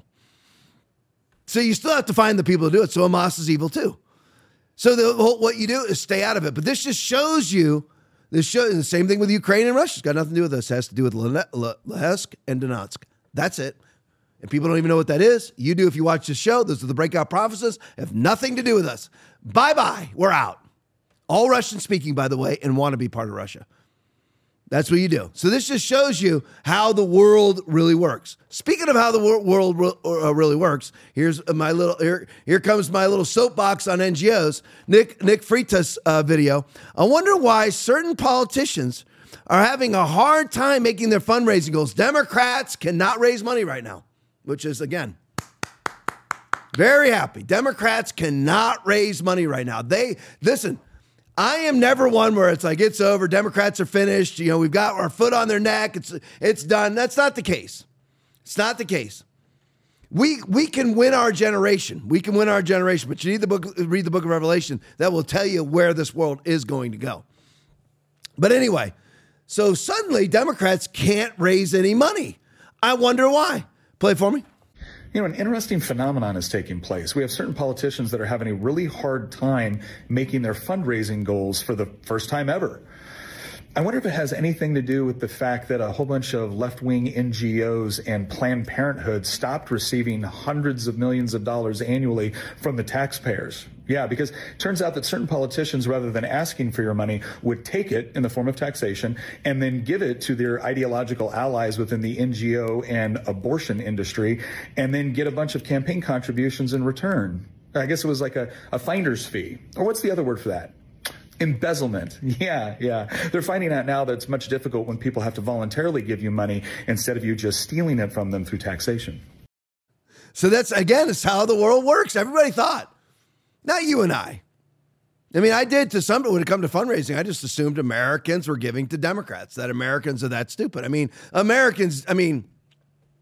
[SPEAKER 1] So you still have to find the people to do it. So Hamas is evil too. So what you do is stay out of it. But this just shows you. The same thing with Ukraine and Russia. It's got nothing to do with this. It has to do with Luhansk and Donetsk. That's it. And people don't even know what that is. You do if you watch this show. Those are the breakout prophecies. Have nothing to do with us. Bye-bye. We're out. All Russian speaking, by the way, and want to be part of Russia. That's what you do. So this just shows you how the world really works. Speaking of how the world really works, here comes my little soapbox on NGOs. Nick Freitas video. I wonder why certain politicians are having a hard time making their fundraising goals. Democrats cannot raise money right now, which is, again, very happy. Democrats cannot raise money right now. Listen. I am never one where it's like, it's over. Democrats are finished. We've got our foot on their neck. It's done. That's not the case. It's not the case. We can win our generation. We can win our generation, but you need read the book of Revelation that will tell you where this world is going to go. But anyway, so suddenly Democrats can't raise any money. I wonder why. Play it for me.
[SPEAKER 9] An interesting phenomenon is taking place. We have certain politicians that are having a really hard time making their fundraising goals for the first time ever. I wonder if it has anything to do with the fact that a whole bunch of left-wing NGOs and Planned Parenthood stopped receiving hundreds of millions of dollars annually from the taxpayers. Yeah, because it turns out that certain politicians, rather than asking for your money, would take it in the form of taxation and then give it to their ideological allies within the NGO and abortion industry and then get a bunch of campaign contributions in return. I guess it was like a finder's fee. Or what's the other word for that? Embezzlement. Yeah. They're finding out now that it's much difficult when people have to voluntarily give you money instead of you just stealing it from them through taxation.
[SPEAKER 1] So that's, again, it's how the world works. Everybody thought. Not you and I. I mean, I did to some, when it come to fundraising, I just assumed Americans were giving to Democrats, that Americans are that stupid. I mean,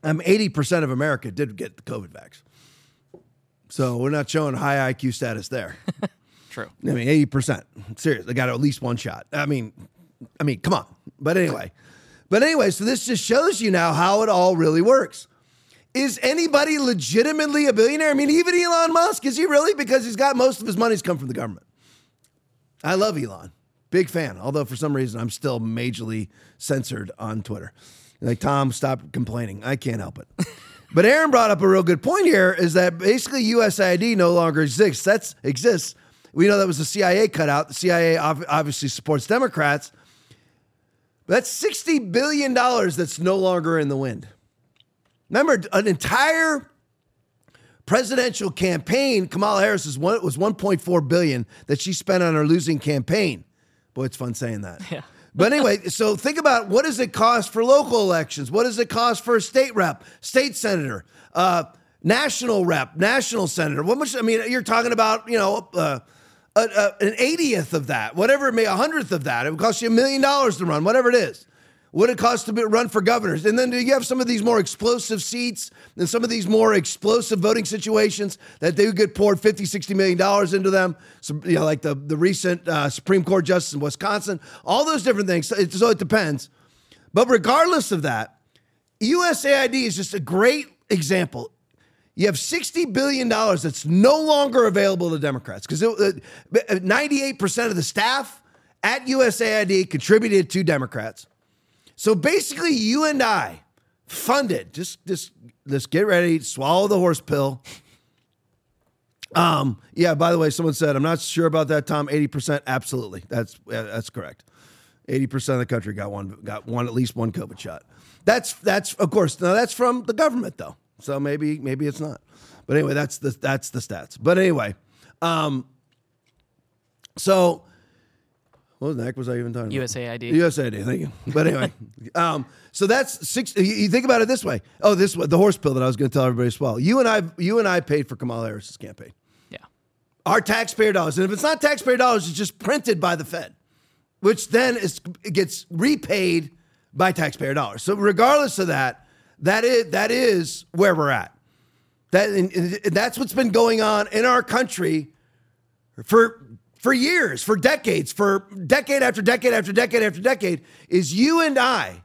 [SPEAKER 1] 80% of America did get the COVID vax. So we're not showing high IQ status there.
[SPEAKER 8] True.
[SPEAKER 1] I mean, 80%. Serious. They got at least one shot. I mean, come on. But anyway, so this just shows you now how it all really works. Is anybody legitimately a billionaire? I mean, even Elon Musk, is he really? Because he's got most of his money's come from the government. I love Elon. Big fan. Although for some reason I'm still majorly censored on Twitter. Like, Tom, stop complaining. I can't help it. But Aaron brought up a real good point here, is that basically USAID no longer exists. We know that was the CIA cutout. The CIA obviously supports Democrats. But that's $60 billion that's no longer in the wind. Remember, an entire presidential campaign, Kamala Harris was $1.4 billion that she spent on her losing campaign. Boy, it's fun saying that.
[SPEAKER 8] Yeah.
[SPEAKER 1] But anyway, so think about, what does it cost for local elections? What does it cost for a state rep, state senator, national rep, national senator? What much? I mean, you're talking about, an 80th of that, whatever it may, 100th of that. It would cost you $1 million to run, whatever it is. What it costs to run for governors. And then you have some of these more explosive seats and some of these more explosive voting situations that they would get poured $50, $60 million into them. So, like the recent Supreme Court justice in Wisconsin, all those different things. So it depends. But regardless of that, USAID is just a great example. You have $60 billion that's no longer available to Democrats because 98% of the staff at USAID contributed to Democrats. So basically, you and I funded, just get ready, swallow the horse pill. Yeah, by the way, someone said, I'm not sure about that, Tom. 80%, absolutely. That's correct. 80% of the country got at least one COVID shot. That's of course, now that's from the government though. So maybe it's not. But anyway, that's the stats. But anyway, so what the heck was I even talking about?
[SPEAKER 8] USAID.
[SPEAKER 1] USAID, thank you. But anyway, so that's six. You think about it this way. Oh, the horse pill that I was going to tell everybody as well. You and I paid for Kamala Harris's campaign.
[SPEAKER 8] Yeah.
[SPEAKER 1] Our taxpayer dollars. And if it's not taxpayer dollars, it's just printed by the Fed, which then it gets repaid by taxpayer dollars. So regardless of that is where we're at. That's what's been going on in our country for years, for decades, for decade after decade after decade after decade, is you and I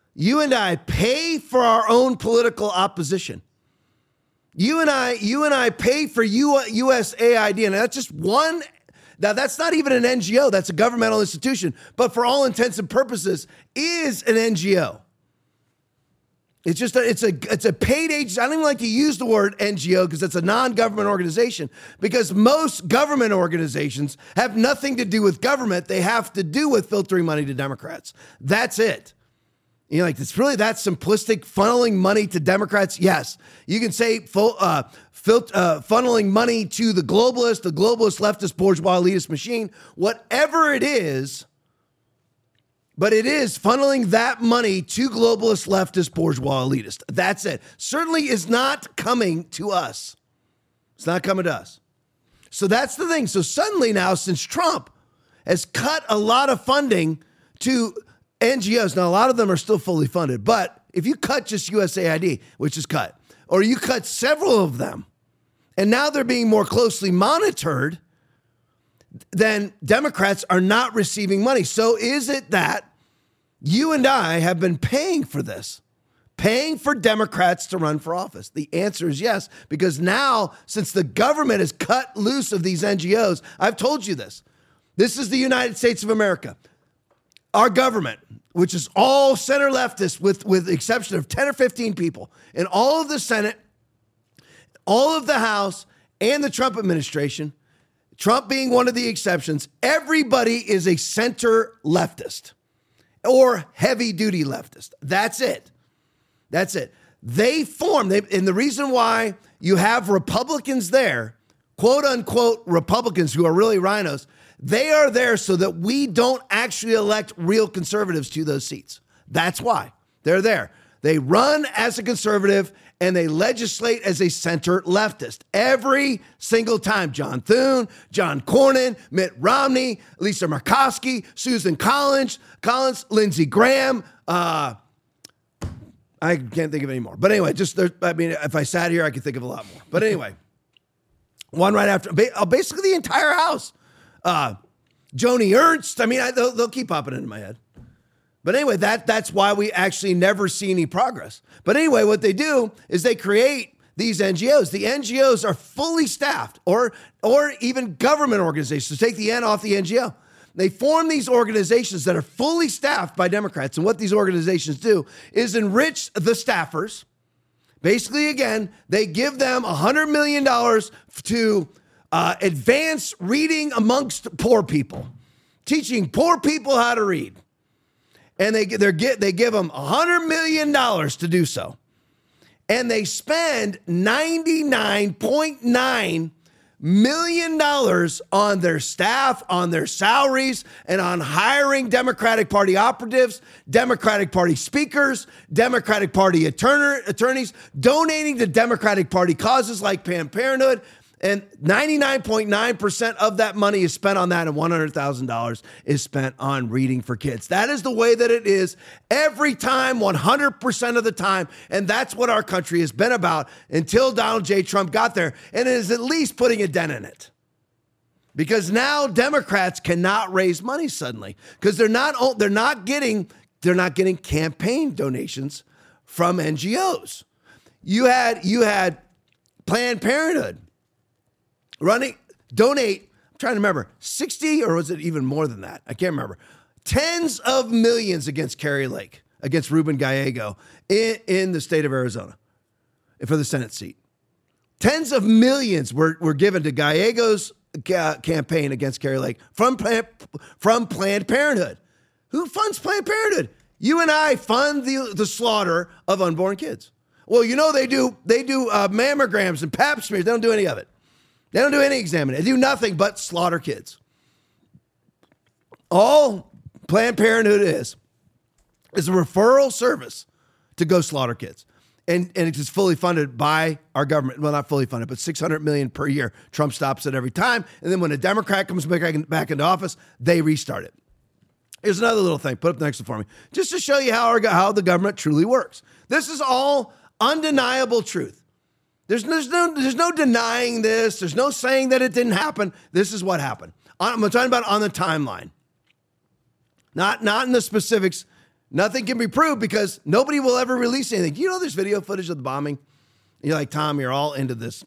[SPEAKER 1] pay for our own political opposition. You and I pay for USAID, and that's just one. Now that's not even an NGO; that's a governmental institution, but for all intents and purposes, is an NGO. It's just it's a paid agency. I don't even like to use the word NGO because it's a non-government organization, because most government organizations have nothing to do with government. They have to do with filtering money to Democrats. That's it. It's really that simplistic, funneling money to Democrats. Yes, you can say funneling money to the globalist leftist bourgeois elitist machine, whatever it is. But it is funneling that money to globalist, leftist, bourgeois, elitist. That's it. Certainly is not coming to us. It's not coming to us. So that's the thing. So suddenly now, since Trump has cut a lot of funding to NGOs, now a lot of them are still fully funded, but if you cut just USAID, which is cut, or you cut several of them, and now they're being more closely monitored, then Democrats are not receiving money. So is it that you and I have been paying for this, paying for Democrats to run for office? The answer is yes, because now, since the government has cut loose of these NGOs, I've told you this. This is the United States of America. Our government, which is all center leftist with the exception of 10 or 15 people, and all of the Senate, all of the House, and the Trump administration, Trump being one of the exceptions, everybody is a center leftist or heavy-duty leftist. That's it. That's it. They form, and the reason why you have Republicans there, quote-unquote Republicans who are really rhinos, they are there so that we don't actually elect real conservatives to those seats. That's why. They're there. They run as a conservative and they legislate as a center leftist every single time. John Thune, John Cornyn, Mitt Romney, Lisa Murkowski, Susan Collins, Lindsey Graham, I can't think of any more. But anyway, if I sat here, I could think of a lot more. But anyway, one right after, basically the entire house. Joni Ernst. They'll keep popping into my head. But anyway, that's why we actually never see any progress. But anyway, what they do is they create these NGOs. The NGOs are fully staffed, or even government organizations. Take the N off the NGO. They form these organizations that are fully staffed by Democrats. And what these organizations do is enrich the staffers. Basically, again, they give them $100 million to advance reading amongst poor people, teaching poor people how to read. And they give them $100 million to do so. And they spend $99.9 million on their staff, on their salaries, and on hiring Democratic Party operatives, Democratic Party speakers, Democratic Party attorneys, donating to Democratic Party causes like Planned Parenthood. And 99.9% of that money is spent on that, and $100,000 is spent on reading for kids. That is the way that it is every time, 100% of the time. And that's what our country has been about until Donald J. Trump got there. And it is at least putting a dent in it. Because now Democrats cannot raise money suddenly because they're not getting campaign donations from NGOs. You had Planned Parenthood donate, I'm trying to remember, 60, or was it even more than that? I can't remember. Tens of millions against Kari Lake, against Ruben Gallego in the state of Arizona for the Senate seat. Tens of millions were given to Gallego's campaign against Kari Lake from Planned Parenthood. Who funds Planned Parenthood? You and I fund the slaughter of unborn kids. Well, they do mammograms and pap smears. They don't do any of it. They don't do any examining. They do nothing but slaughter kids. All Planned Parenthood is a referral service to go slaughter kids. And it is fully funded by our government. Well, not fully funded, but $600 million per year. Trump stops it every time. And then when a Democrat comes back into office, they restart it. Here's another little thing. Put up next for me. Just to show you how the government truly works. This is all undeniable truth. There's no denying this. There's no saying that it didn't happen. This is what happened. I'm talking about on the timeline. Not in the specifics. Nothing can be proved because nobody will ever release anything. Do you know there's video footage of the bombing? You're like, Tom, you're all into this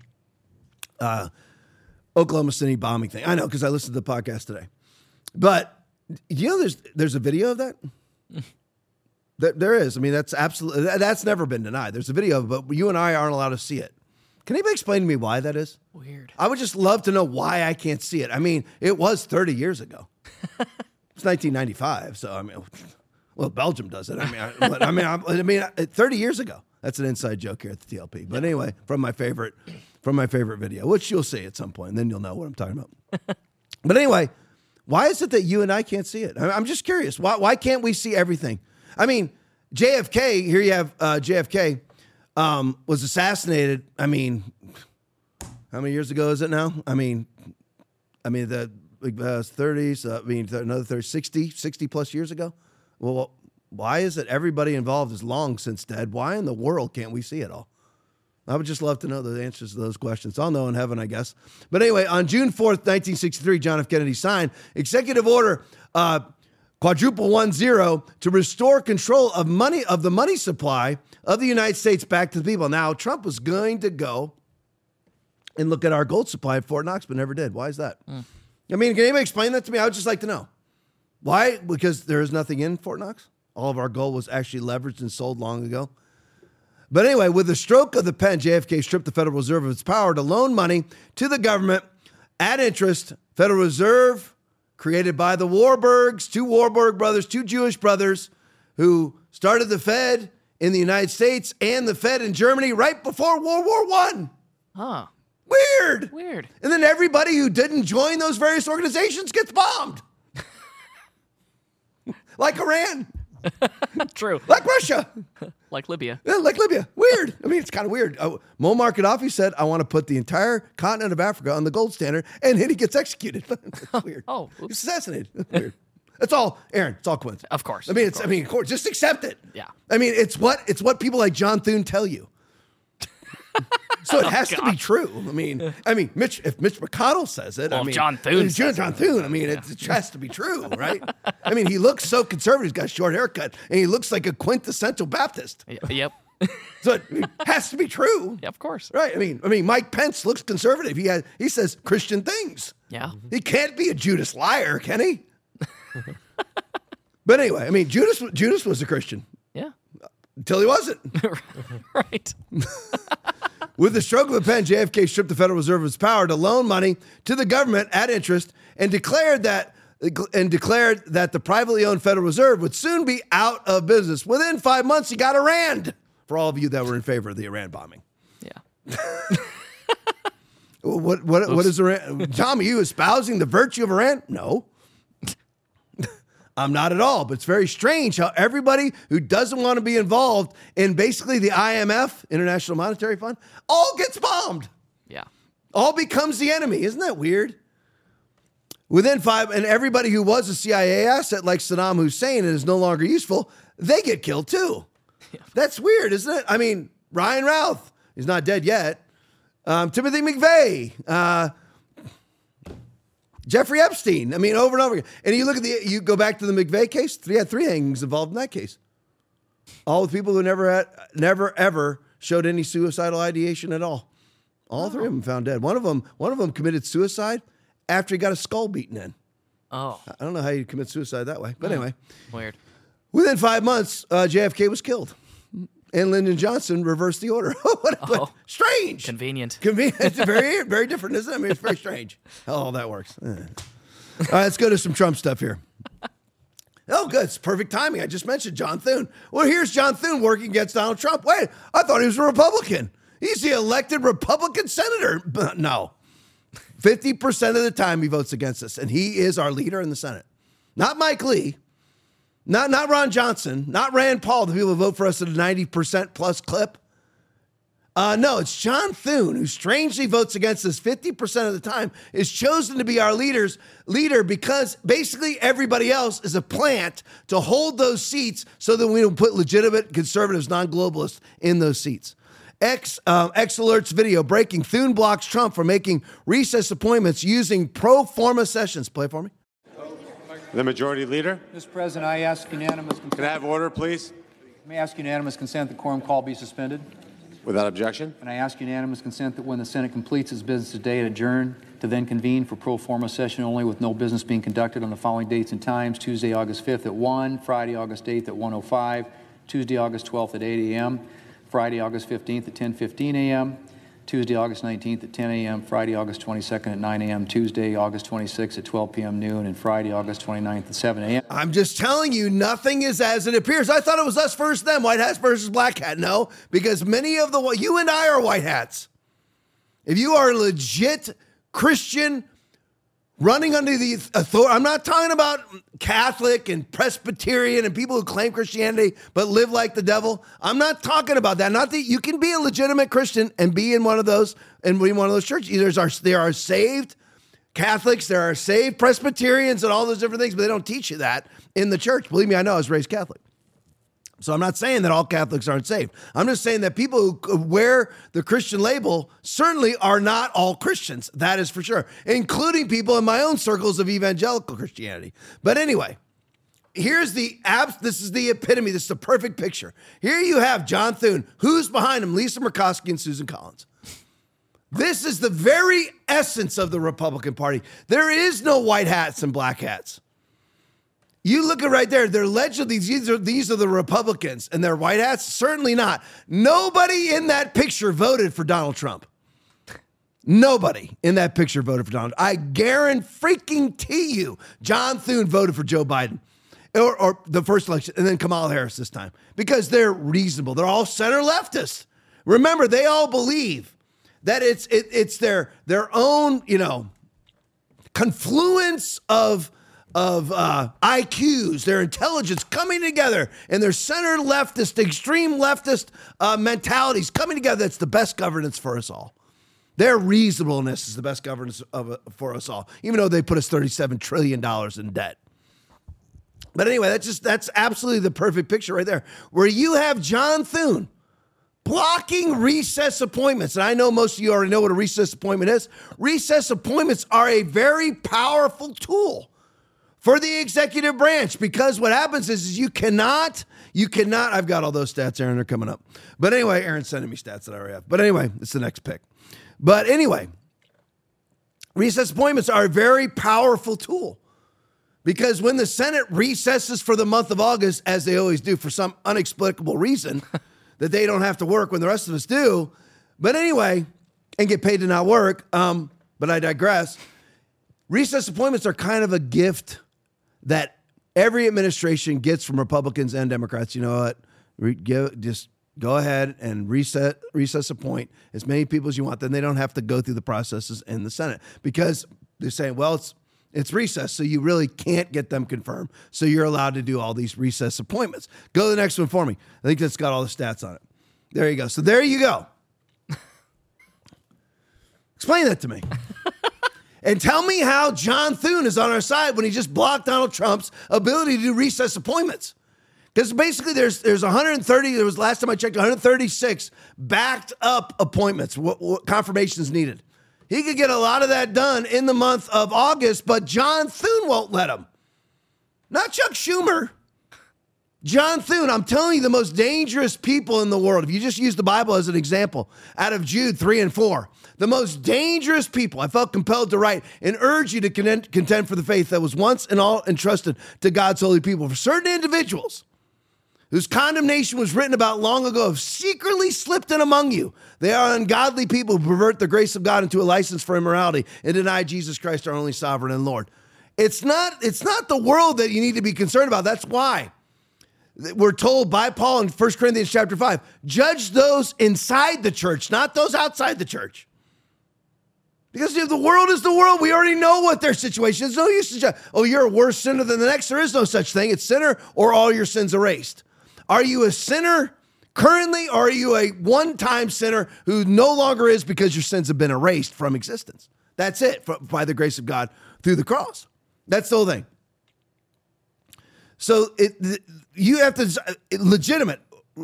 [SPEAKER 1] Oklahoma City bombing thing. I know because I listened to the podcast today. But you know there's a video of that? There is. That's never been denied. There's a video, but you and I aren't allowed to see it. Can anybody explain to me why that is?
[SPEAKER 8] Weird.
[SPEAKER 1] I would just love to know why I can't see it. It was 30 years ago. It's 1995, so Belgium does it. 30 years ago. That's an inside joke here at the TLP. But anyway, from my favorite video, which you'll see at some point, and then you'll know what I'm talking about. But anyway, why is it that you and I can't see it? I'm just curious. Why can't we see everything? JFK, here you have JFK, was assassinated. How many years ago is it now? The 30s, another 30, 60 plus years ago. Well, why is it everybody involved is long since dead? Why in the world can't we see it all? I would just love to know the answers to those questions. I'll know in heaven, I guess. But anyway, on June 4th, 1963, John F. Kennedy signed Executive Order Quadruple 10 to restore control of the money supply of the United States back to the people. Now, Trump was going to go and look at our gold supply at Fort Knox, but never did. Why is that? Can anybody explain that to me? I would just like to know. Why? Because there is nothing in Fort Knox? All of our gold was actually leveraged and sold long ago. But anyway, with the stroke of the pen, JFK stripped the Federal Reserve of its power to loan money to the government at interest. Federal Reserve created by the Warburgs, two Warburg brothers, two Jewish brothers who started the Fed in the United States and the Fed in Germany right before World War I.
[SPEAKER 8] Huh.
[SPEAKER 1] Weird. And then everybody who didn't join those various organizations gets bombed. Like Iran.
[SPEAKER 8] True.
[SPEAKER 1] Like Russia.
[SPEAKER 8] Like Libya.
[SPEAKER 1] Yeah, like Libya. Weird. It's kind of weird. Muammar Gaddafi said, I want to put the entire continent of Africa on the gold standard, and then he gets executed. That's weird.
[SPEAKER 8] Oh.
[SPEAKER 1] He's assassinated. That's weird. It's all, Aaron, it's all coincidence.
[SPEAKER 8] Of course.
[SPEAKER 1] I mean, of course, just accept it.
[SPEAKER 8] Yeah.
[SPEAKER 1] I mean, it's what people like John Thune tell you. So it has to be true. I mean, if Mitch McConnell says it,
[SPEAKER 8] Well, John Thune
[SPEAKER 1] John Thune. I mean, it has to be true, right? I mean, he looks so conservative. He's got a short haircut, and he looks like a quintessential Baptist.
[SPEAKER 8] Yep.
[SPEAKER 1] So it has to be true.
[SPEAKER 8] Yeah, of course.
[SPEAKER 1] Right. I mean, Mike Pence looks conservative. He says Christian things.
[SPEAKER 8] Yeah.
[SPEAKER 1] He can't be a Judas liar, can he? But anyway, I mean, Judas was a Christian.
[SPEAKER 8] Yeah.
[SPEAKER 1] Until he wasn't.
[SPEAKER 8] Right.
[SPEAKER 1] With the stroke of a pen, JFK stripped the Federal Reserve of its power to loan money to the government at interest and declared that the privately owned Federal Reserve would soon be out of business. Within 5 months, he got Iran. For all of you that were in favor of the Iran bombing.
[SPEAKER 8] Yeah.
[SPEAKER 1] What is Iran? Tom, are you espousing the virtue of Iran? No. I'm not at all, but it's very strange how everybody who doesn't want to be involved in basically the IMF, International Monetary Fund, all gets bombed.
[SPEAKER 8] Yeah.
[SPEAKER 1] All becomes the enemy. Isn't that weird? Within 5, and everybody who was a CIA asset like Saddam Hussein and is no longer useful, they get killed too. Yeah. That's weird, isn't it? I mean, Ryan Routh, he's not dead yet. Timothy McVeigh, Jeffrey Epstein. I mean, over and over again. And you look at you go back to the McVeigh case. He had 3 hangings involved in that case. All with people who never ever showed any suicidal ideation at all. All 3 of them found dead. One of them committed suicide after he got a skull beaten in.
[SPEAKER 8] Oh.
[SPEAKER 1] I don't know how you commit suicide that way, but anyway.
[SPEAKER 8] Weird.
[SPEAKER 1] Within 5 months, JFK was killed. And Lyndon Johnson reversed the order. What strange.
[SPEAKER 8] Convenient.
[SPEAKER 1] It's very, very different, isn't it? I mean, it's very strange how all that works. All right, let's go to some Trump stuff here. Oh, good. It's perfect timing. I just mentioned John Thune. Well, here's John Thune working against Donald Trump. Wait, I thought he was a Republican. He's the elected Republican senator. No. 50% of the time he votes against us, and he is our leader in the Senate. Not Mike Lee. Not Ron Johnson, not Rand Paul, the people who vote for us at a 90% plus clip. No, it's John Thune, who strangely votes against us 50% of the time, is chosen to be our leader because basically everybody else is a plant to hold those seats so that we don't put legitimate conservatives, non-globalists in those seats. X Alerts video breaking. Thune blocks Trump from making recess appointments using pro forma sessions. Play for me.
[SPEAKER 10] The majority leader.
[SPEAKER 11] Mr. President, I ask unanimous consent.
[SPEAKER 10] Can I have order, please?
[SPEAKER 11] May I ask unanimous consent that the quorum call be suspended?
[SPEAKER 10] Without objection.
[SPEAKER 11] And I ask unanimous consent that when the Senate completes its business today, it adjourn to then convene for pro forma session only with no business being conducted on the following dates and times: Tuesday, August 5th at 1, Friday, August 8th at 1:05, Tuesday, August 12th at 8 a.m., Friday, August 15th at 10:15 a.m., Tuesday, August 19th at 10 a.m., Friday, August 22nd at 9 a.m., Tuesday, August 26th at 12 p.m. noon, and Friday, August 29th at 7 a.m.
[SPEAKER 1] I'm just telling you, nothing is as it appears. I thought it was us versus them, white hats versus black hat. No, because many of you and I are white hats. If you are a legit Christian running under the authority, I'm not talking about Catholic and Presbyterian and people who claim Christianity but live like the devil. I'm not talking about that. Not that you can be a legitimate Christian and be in one of those churches. There are saved Catholics, there are saved Presbyterians and all those different things, but they don't teach you that in the church. Believe me, I know. I was raised Catholic. So I'm not saying that all Catholics aren't saved. I'm just saying that people who wear the Christian label certainly are not all Christians. That is for sure, including people in my own circles of evangelical Christianity. But anyway, this is the epitome. This is the perfect picture. Here you have John Thune. Who's behind him? Lisa Murkowski and Susan Collins. This is the very essence of the Republican Party. There is no white hats and black hats. You look at right there, they're allegedly, these are the Republicans, and they're white hats? Certainly not. Nobody in that picture voted for Donald Trump. Nobody in that picture voted for Donald. I guarantee you, John Thune voted for Joe Biden, or the first election, and then Kamala Harris this time, because they're reasonable. They're all center leftists. Remember, they all believe that it's their own, confluence of IQs, their intelligence coming together, and their center leftist, extreme leftist mentalities coming together. That's the best governance for us all. Their reasonableness is the best governance for us all, even though they put us $37 trillion in debt. But anyway, that's absolutely the perfect picture right there, where you have John Thune blocking recess appointments. And I know most of you already know what a recess appointment is. Recess appointments are a very powerful tool for the executive branch, because what happens is you cannot, I've got all those stats, Aaron, they're coming up. But anyway, Aaron's sending me stats that I already have. But anyway, it's the next pick. But anyway, recess appointments are a very powerful tool, because when the Senate recesses for the month of August, as they always do for some inexplicable reason, that they don't have to work when the rest of us do. But anyway, and get paid to not work. But I digress. Recess appointments are kind of a gift that every administration gets from Republicans and Democrats. You know what? Just go ahead and recess appoint as many people as you want. Then they don't have to go through the processes in the Senate, because they're saying, well, it's recess, so you really can't get them confirmed. So you're allowed to do all these recess appointments. Go to the next one for me. I think that's got all the stats on it. There you go. So there you go. Explain that to me. And tell me how John Thune is on our side when he just blocked Donald Trump's ability to do recess appointments. Because basically there's 130, there was last time I checked, 136 backed up appointments, what confirmations needed. He could get a lot of that done in the month of August, but John Thune won't let him. Not Chuck Schumer. John Thune, I'm telling you, the most dangerous people in the world. If you just use the Bible as an example, out of Jude 3 and 4, the most dangerous people, I felt compelled to write and urge you to contend for the faith that was once and all entrusted to God's holy people. For certain individuals whose condemnation was written about long ago have secretly slipped in among you. They are ungodly people who pervert the grace of God into a license for immorality and deny Jesus Christ, our only sovereign and Lord. It's not the world that you need to be concerned about. That's why we're told by Paul in 1 Corinthians chapter 5, judge those inside the church, not those outside the church. Because if the world is the world, we already know what their situation is. No use to judge. Oh, you're a worse sinner than the next. There is no such thing. It's sinner or all your sins erased. Are you a sinner currently, or are you a one-time sinner who no longer is because your sins have been erased from existence? That's it, by the grace of God through the cross. That's the whole thing. So you have to legitimate.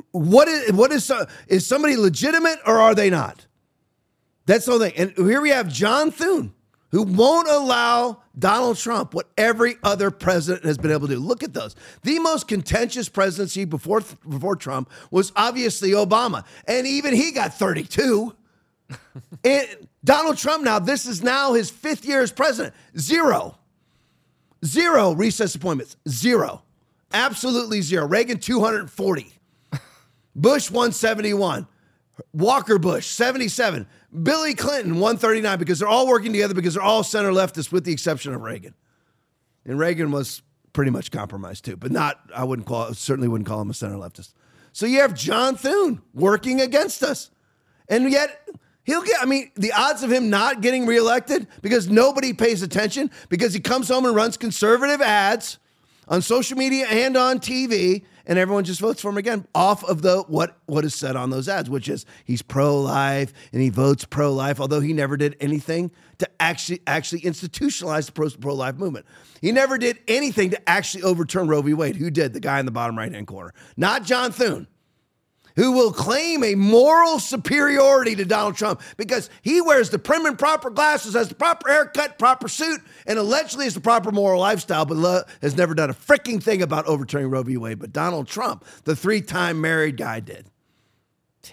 [SPEAKER 1] Is somebody legitimate or are they not? That's the whole thing. And here we have John Thune, who won't allow Donald Trump what every other president has been able to do. Look at those. The most contentious presidency before Trump was obviously Obama. And even he got 32. And Donald Trump now, this is now his 5th year as president. Zero recess appointments. Zero. Absolutely zero. Reagan, 240. Bush, 171. Walker Bush, 77. Billy Clinton, 139, because they're all working together, because they're all center leftists with the exception of Reagan. And Reagan was pretty much compromised too, but certainly wouldn't call him a center leftist. So you have John Thune working against us. And yet the odds of him not getting reelected, because nobody pays attention, because he comes home and runs conservative ads on social media and on TV, and everyone just votes for him again off of what is said on those ads, which is he's pro-life and he votes pro-life, although he never did anything to actually institutionalize the pro-life movement. He never did anything to actually overturn Roe v. Wade. Who did? The guy in the bottom right-hand corner. Not John Thune, who will claim a moral superiority to Donald Trump because he wears the prim and proper glasses, has the proper haircut, proper suit, and allegedly has the proper moral lifestyle, but has never done a freaking thing about overturning Roe v. Wade. But Donald Trump, the 3-time married guy, did.
[SPEAKER 8] Yeah.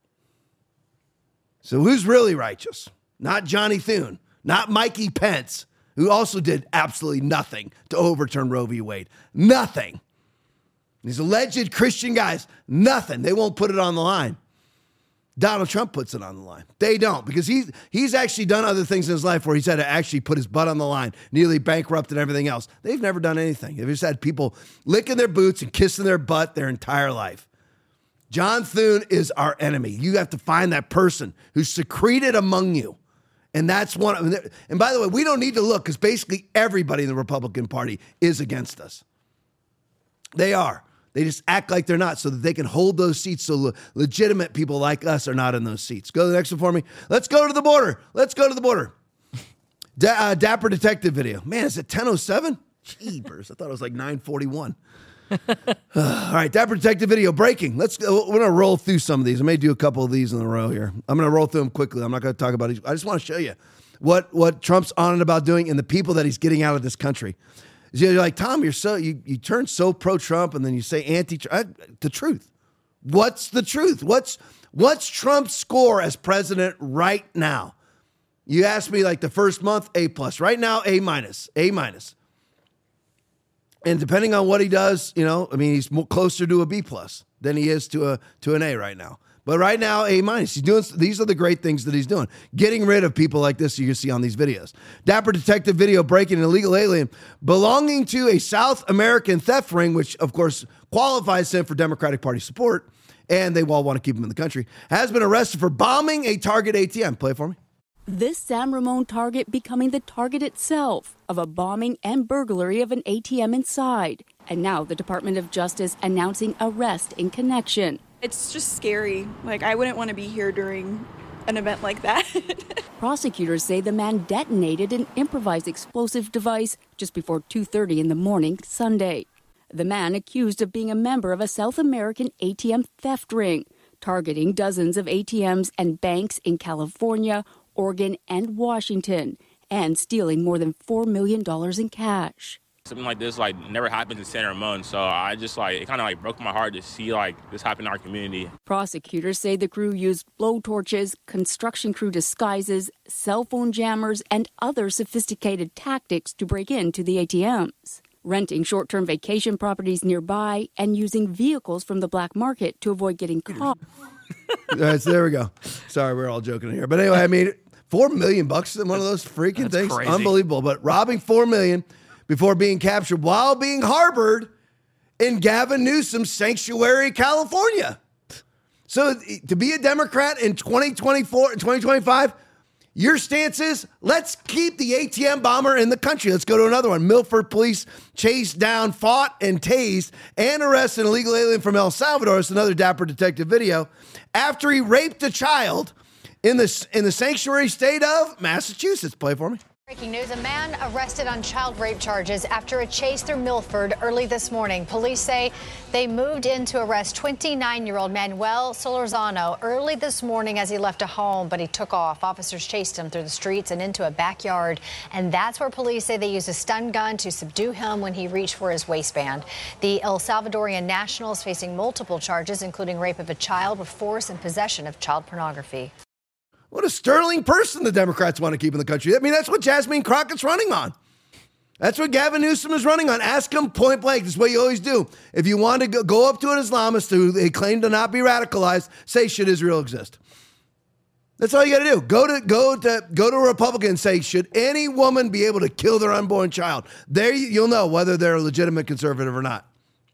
[SPEAKER 1] So who's really righteous? Not Johnny Thune, not Mikey Pence, who also did absolutely nothing to overturn Roe v. Wade. Nothing. These alleged Christian guys, nothing. They won't put it on the line. Donald Trump puts it on the line. They don't, because he's actually done other things in his life where he's had to actually put his butt on the line, nearly bankrupt and everything else. They've never done anything. They've just had people licking their boots and kissing their butt their entire life. John Thune is our enemy. You have to find that person who's secreted among you. And that's one. And by the way, we don't need to look, because basically everybody in the Republican Party is against us. They are. They just act like they're not so that they can hold those seats so legitimate people like us are not in those seats. Go to the next one for me. Let's go to the border. Dapper detective video. Man, is it 10:07? Jeepers. I thought it was like 9:41. All right, Dapper Detective video breaking. We're going to roll through some of these. I may do a couple of these in a row here. I'm going to roll through them quickly. I'm not going to talk about each. I just want to show you what Trump's on and about doing and the people that he's getting out of this country. You're like, Tom, you turn so pro-Trump and then you say anti-Trump. The truth. What's the truth? What's Trump's score as president right now? You asked me like the first month, A+. Right now, A-. And depending on what he does, he's closer to a B+ than he is to an A right now. But right now, A-. He's doing. These are the great things that he's doing. Getting rid of people like this you see on these videos. Dapper Detective video breaking an illegal alien belonging to a South American theft ring, which of course qualifies him for Democratic Party support, and they all want to keep him in the country, has been arrested for bombing a Target ATM. Play it for me.
[SPEAKER 12] This San Ramon Target becoming the target itself of a bombing and burglary of an ATM inside. And now the Department of Justice announcing arrest in connection.
[SPEAKER 13] It's just scary. I wouldn't want to be here during an event like that.
[SPEAKER 12] Prosecutors say the man detonated an improvised explosive device just before 2:30 in the morning Sunday. The man accused of being a member of a South American ATM theft ring, targeting dozens of ATMs and banks in California, Oregon, and Washington, and stealing more than $4 million in cash.
[SPEAKER 14] Something like this never happened in San Ramon, so I just it kind of broke my heart to see this happen in our community.
[SPEAKER 12] Prosecutors say the crew used blowtorches, construction crew disguises, cell phone jammers, and other sophisticated tactics to break into the ATMs, renting short-term vacation properties nearby and using vehicles from the black market to avoid getting caught.
[SPEAKER 1] So there we go. Sorry, we're all joking here. But anyway, $4 million in one of those freaking things.
[SPEAKER 8] Crazy.
[SPEAKER 1] Unbelievable. But robbing $4 million before being captured while being harbored in Gavin Newsom's sanctuary, California. So to be a Democrat in 2024 and 2025, your stance is, let's keep the ATM bomber in the country. Let's go to another one. Milford police chased down, fought, and tased and arrested an illegal alien from El Salvador. It's another Dapper Detective video. After he raped a child in the sanctuary state of Massachusetts. Play for me.
[SPEAKER 15] Breaking news, a man arrested on child rape charges after a chase through Milford early this morning. Police say they moved in to arrest 29-year-old Manuel Solorzano early this morning as he left a home, but he took off. Officers chased him through the streets and into a backyard, and that's where police say they used a stun gun to subdue him when he reached for his waistband. The El Salvadorian national is facing multiple charges, including rape of a child with force and possession of child pornography.
[SPEAKER 1] What a sterling person the Democrats want to keep in the country. That's what Jasmine Crockett's running on. That's what Gavin Newsom is running on. Ask him point blank. This is what you always do. If you want to go up to an Islamist who they claim to not be radicalized, say, should Israel exist? That's all you got to do. Go to a Republican and say, should any woman be able to kill their unborn child? There you'll know whether they're a legitimate conservative or not.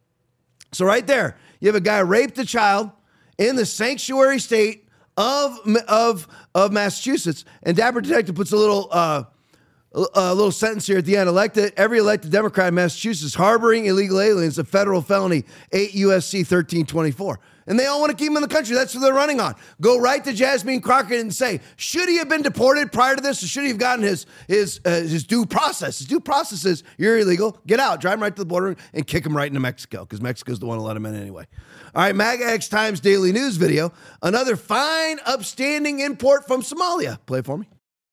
[SPEAKER 1] So right there, you have a guy raped a child in the sanctuary state of Massachusetts, and Dapper Detective puts a little sentence here at the end. Every elected Democrat in Massachusetts harboring illegal aliens, a federal felony, 8 U.S.C. 1324. And they all want to keep him in the country. That's what they're running on. Go right to Jasmine Crockett and say, should he have been deported prior to this, or should he have gotten his due process? His due process is, you're illegal, get out, drive him right to the border and kick him right into Mexico, because Mexico's the one to let him in anyway. All right, MAGA X Times Daily News video. Another fine, upstanding import from Somalia. Play it for me.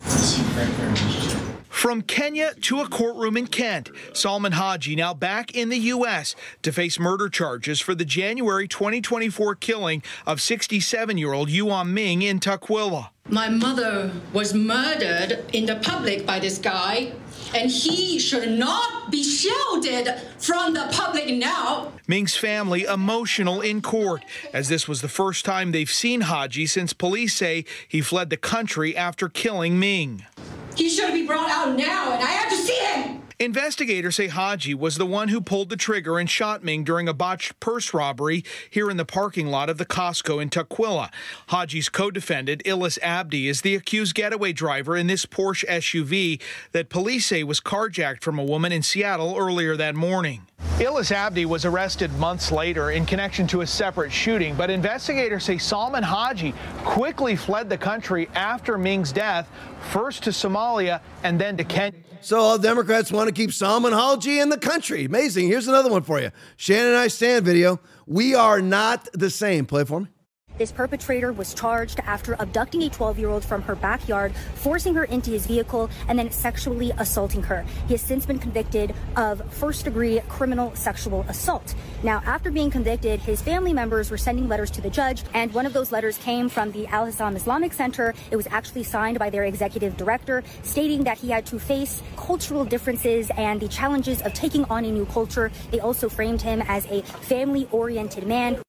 [SPEAKER 16] From Kenya to a courtroom in Kent, Salman Haji now back in the U.S. to face murder charges for the January 2024 killing of 67-year-old Yuan Ming in Tukwila.
[SPEAKER 17] My mother was murdered in the public by this guy, and he should not be shielded from the public now.
[SPEAKER 16] Ming's family emotional in court, as this was the first time they've seen Haji since police say he fled the country after killing Ming.
[SPEAKER 17] He should be brought out now, and I have to see him.
[SPEAKER 16] Investigators say Haji was the one who pulled the trigger and shot Ming during a botched purse robbery here in the parking lot of the Costco in Tukwila. Haji's co-defendant, Illis Abdi, is the accused getaway driver in this Porsche SUV that police say was carjacked from a woman in Seattle earlier that morning. Illis Abdi was arrested months later in connection to a separate shooting, but investigators say Salman Haji quickly fled the country after Ming's death, first to Somalia and then to Kenya.
[SPEAKER 1] So all Democrats want to keep Salman Haji in the country. Amazing. Here's another one for you. Shannon and I stand video. We are not the same. Play it for me.
[SPEAKER 18] This perpetrator was charged after abducting a 12-year-old from her backyard, forcing her into his vehicle, and then sexually assaulting her. He has since been convicted of first-degree criminal sexual assault. Now, after being convicted, his family members were sending letters to the judge, and one of those letters came from the Al-Hassam Islamic Center. It was actually signed by their executive director, stating that he had to face cultural differences and the challenges of taking on a new culture. They also framed him as a family-oriented man.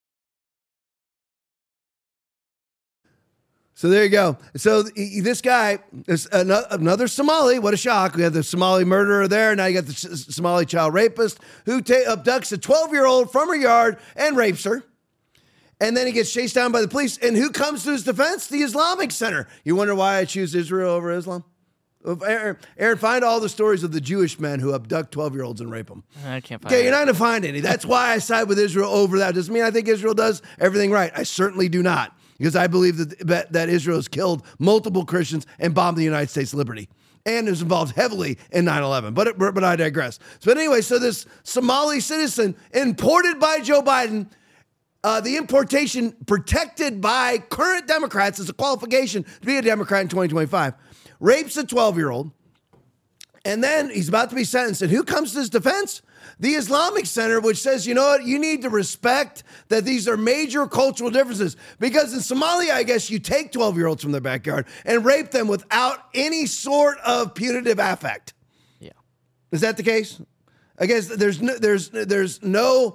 [SPEAKER 1] So there you go. So this guy is another Somali. What a shock. We had the Somali murderer there. Now you got the Somali child rapist who abducts a 12-year-old from her yard and rapes her. And then he gets chased down by the police. And who comes to his defense? The Islamic Center. You wonder why I choose Israel over Islam? Aaron, find all the stories of the Jewish men who abduct 12-year-olds and rape them.
[SPEAKER 8] I can't find
[SPEAKER 1] Okay, you're not going to find any. That's why I side with Israel over that. Doesn't mean I think Israel does everything right. I certainly do not. Because I believe that Israel has killed multiple Christians and bombed the United States liberty and is involved heavily in 9/11. But I digress. But anyway, so this Somali citizen imported by Joe Biden, the importation protected by current Democrats as a qualification to be a Democrat in 2025, rapes a 12-year-old, and then he's about to be sentenced. And who comes to his defense? The Islamic Center, which says, you know what, you need to respect that these are major cultural differences. Because in Somalia, I guess you take 12-year-olds from their backyard and rape them without any sort of punitive affect.
[SPEAKER 8] Yeah.
[SPEAKER 1] Is that the case? I guess there's no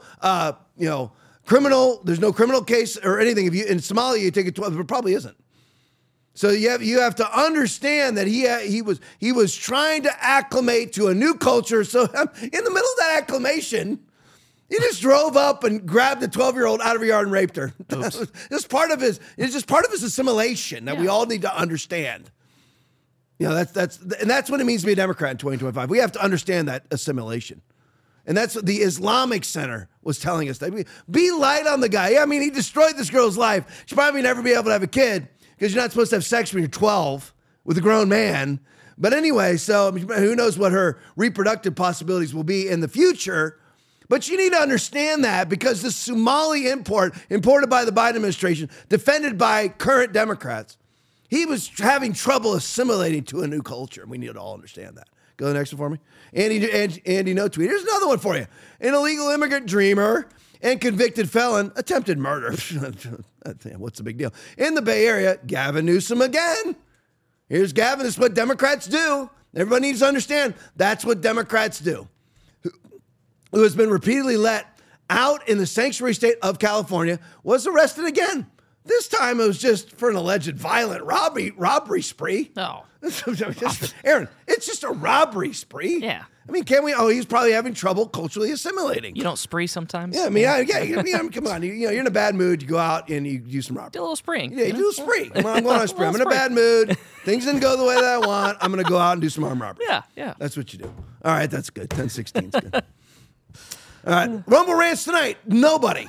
[SPEAKER 1] criminal case or anything. If you in Somalia you take a 12, it probably isn't. So you have to understand that he was trying to acclimate to a new culture. So in the middle of that acclimation, he just drove up and grabbed the 12-year-old out of her yard and raped her. It's just part of his assimilation that we all need to understand. You know, that's what it means to be a Democrat in 2025. We have to understand that assimilation. And that's what the Islamic Center was telling us. Be light on the guy. Yeah, I mean, he destroyed this girl's life. She'll probably never be able to have a kid, because you're not supposed to have sex when you're 12 with a grown man. But anyway, so who knows what her reproductive possibilities will be in the future. But you need to understand that, because this Somali imported by the Biden administration, defended by current Democrats, he was having trouble assimilating to a new culture. And we need to all understand that. Go to the next one for me. Andy No Tweet. Here's another one for you. An illegal immigrant dreamer and convicted felon attempted murder. What's the big deal? In the Bay Area, Gavin Newsom again. Here's Gavin. This is what Democrats do. Everybody needs to understand that's what Democrats do. Who has been repeatedly let out in the sanctuary state of California, was arrested again. This time it was just for an alleged violent robbery spree.
[SPEAKER 8] No.
[SPEAKER 1] Aaron, it's just a robbery spree.
[SPEAKER 8] Yeah.
[SPEAKER 1] I mean, can we? Oh, he's probably having trouble culturally assimilating.
[SPEAKER 8] You don't spree sometimes?
[SPEAKER 1] Yeah, I mean, come on. You're in a bad mood. You go out and you do some robbery.
[SPEAKER 8] Do a little spreeing.
[SPEAKER 1] Yeah, you do a spree. I'm going on a spree. I'm in a bad mood. Things didn't go the way that I want. I'm going to go out and do some armed robbery.
[SPEAKER 8] Yeah.
[SPEAKER 1] That's what you do. All right, that's good. 10-16 is good. All right, Rumble Rants tonight. Nobody.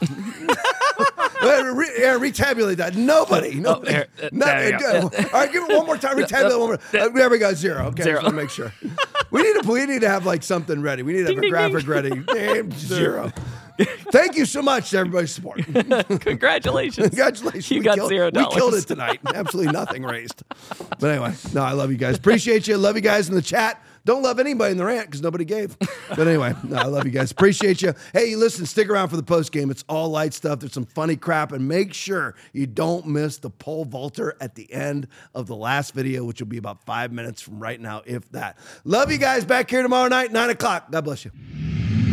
[SPEAKER 1] Retabulate that. Nobody. All right, give it one more time. Retabulate one more. There we go. Zero. Okay,
[SPEAKER 8] Zero.
[SPEAKER 1] just want to make sure. We need to have like something ready. We need to have a graphic ready. Damn, zero. Thank you so much to everybody's support.
[SPEAKER 8] Congratulations. You got $0.
[SPEAKER 1] We killed it tonight. Absolutely nothing raised. But anyway, no, I love you guys. Appreciate you. Love you guys in the chat. Don't love anybody in the rant because nobody gave. But anyway, no, I love you guys. Appreciate you. Hey, listen, stick around for the post game. It's all light stuff. There's some funny crap. And make sure you don't miss the pole vaulter at the end of the last video, which will be about 5 minutes from right now, if that. Love you guys. Back here tomorrow night, 9 o'clock. God bless you.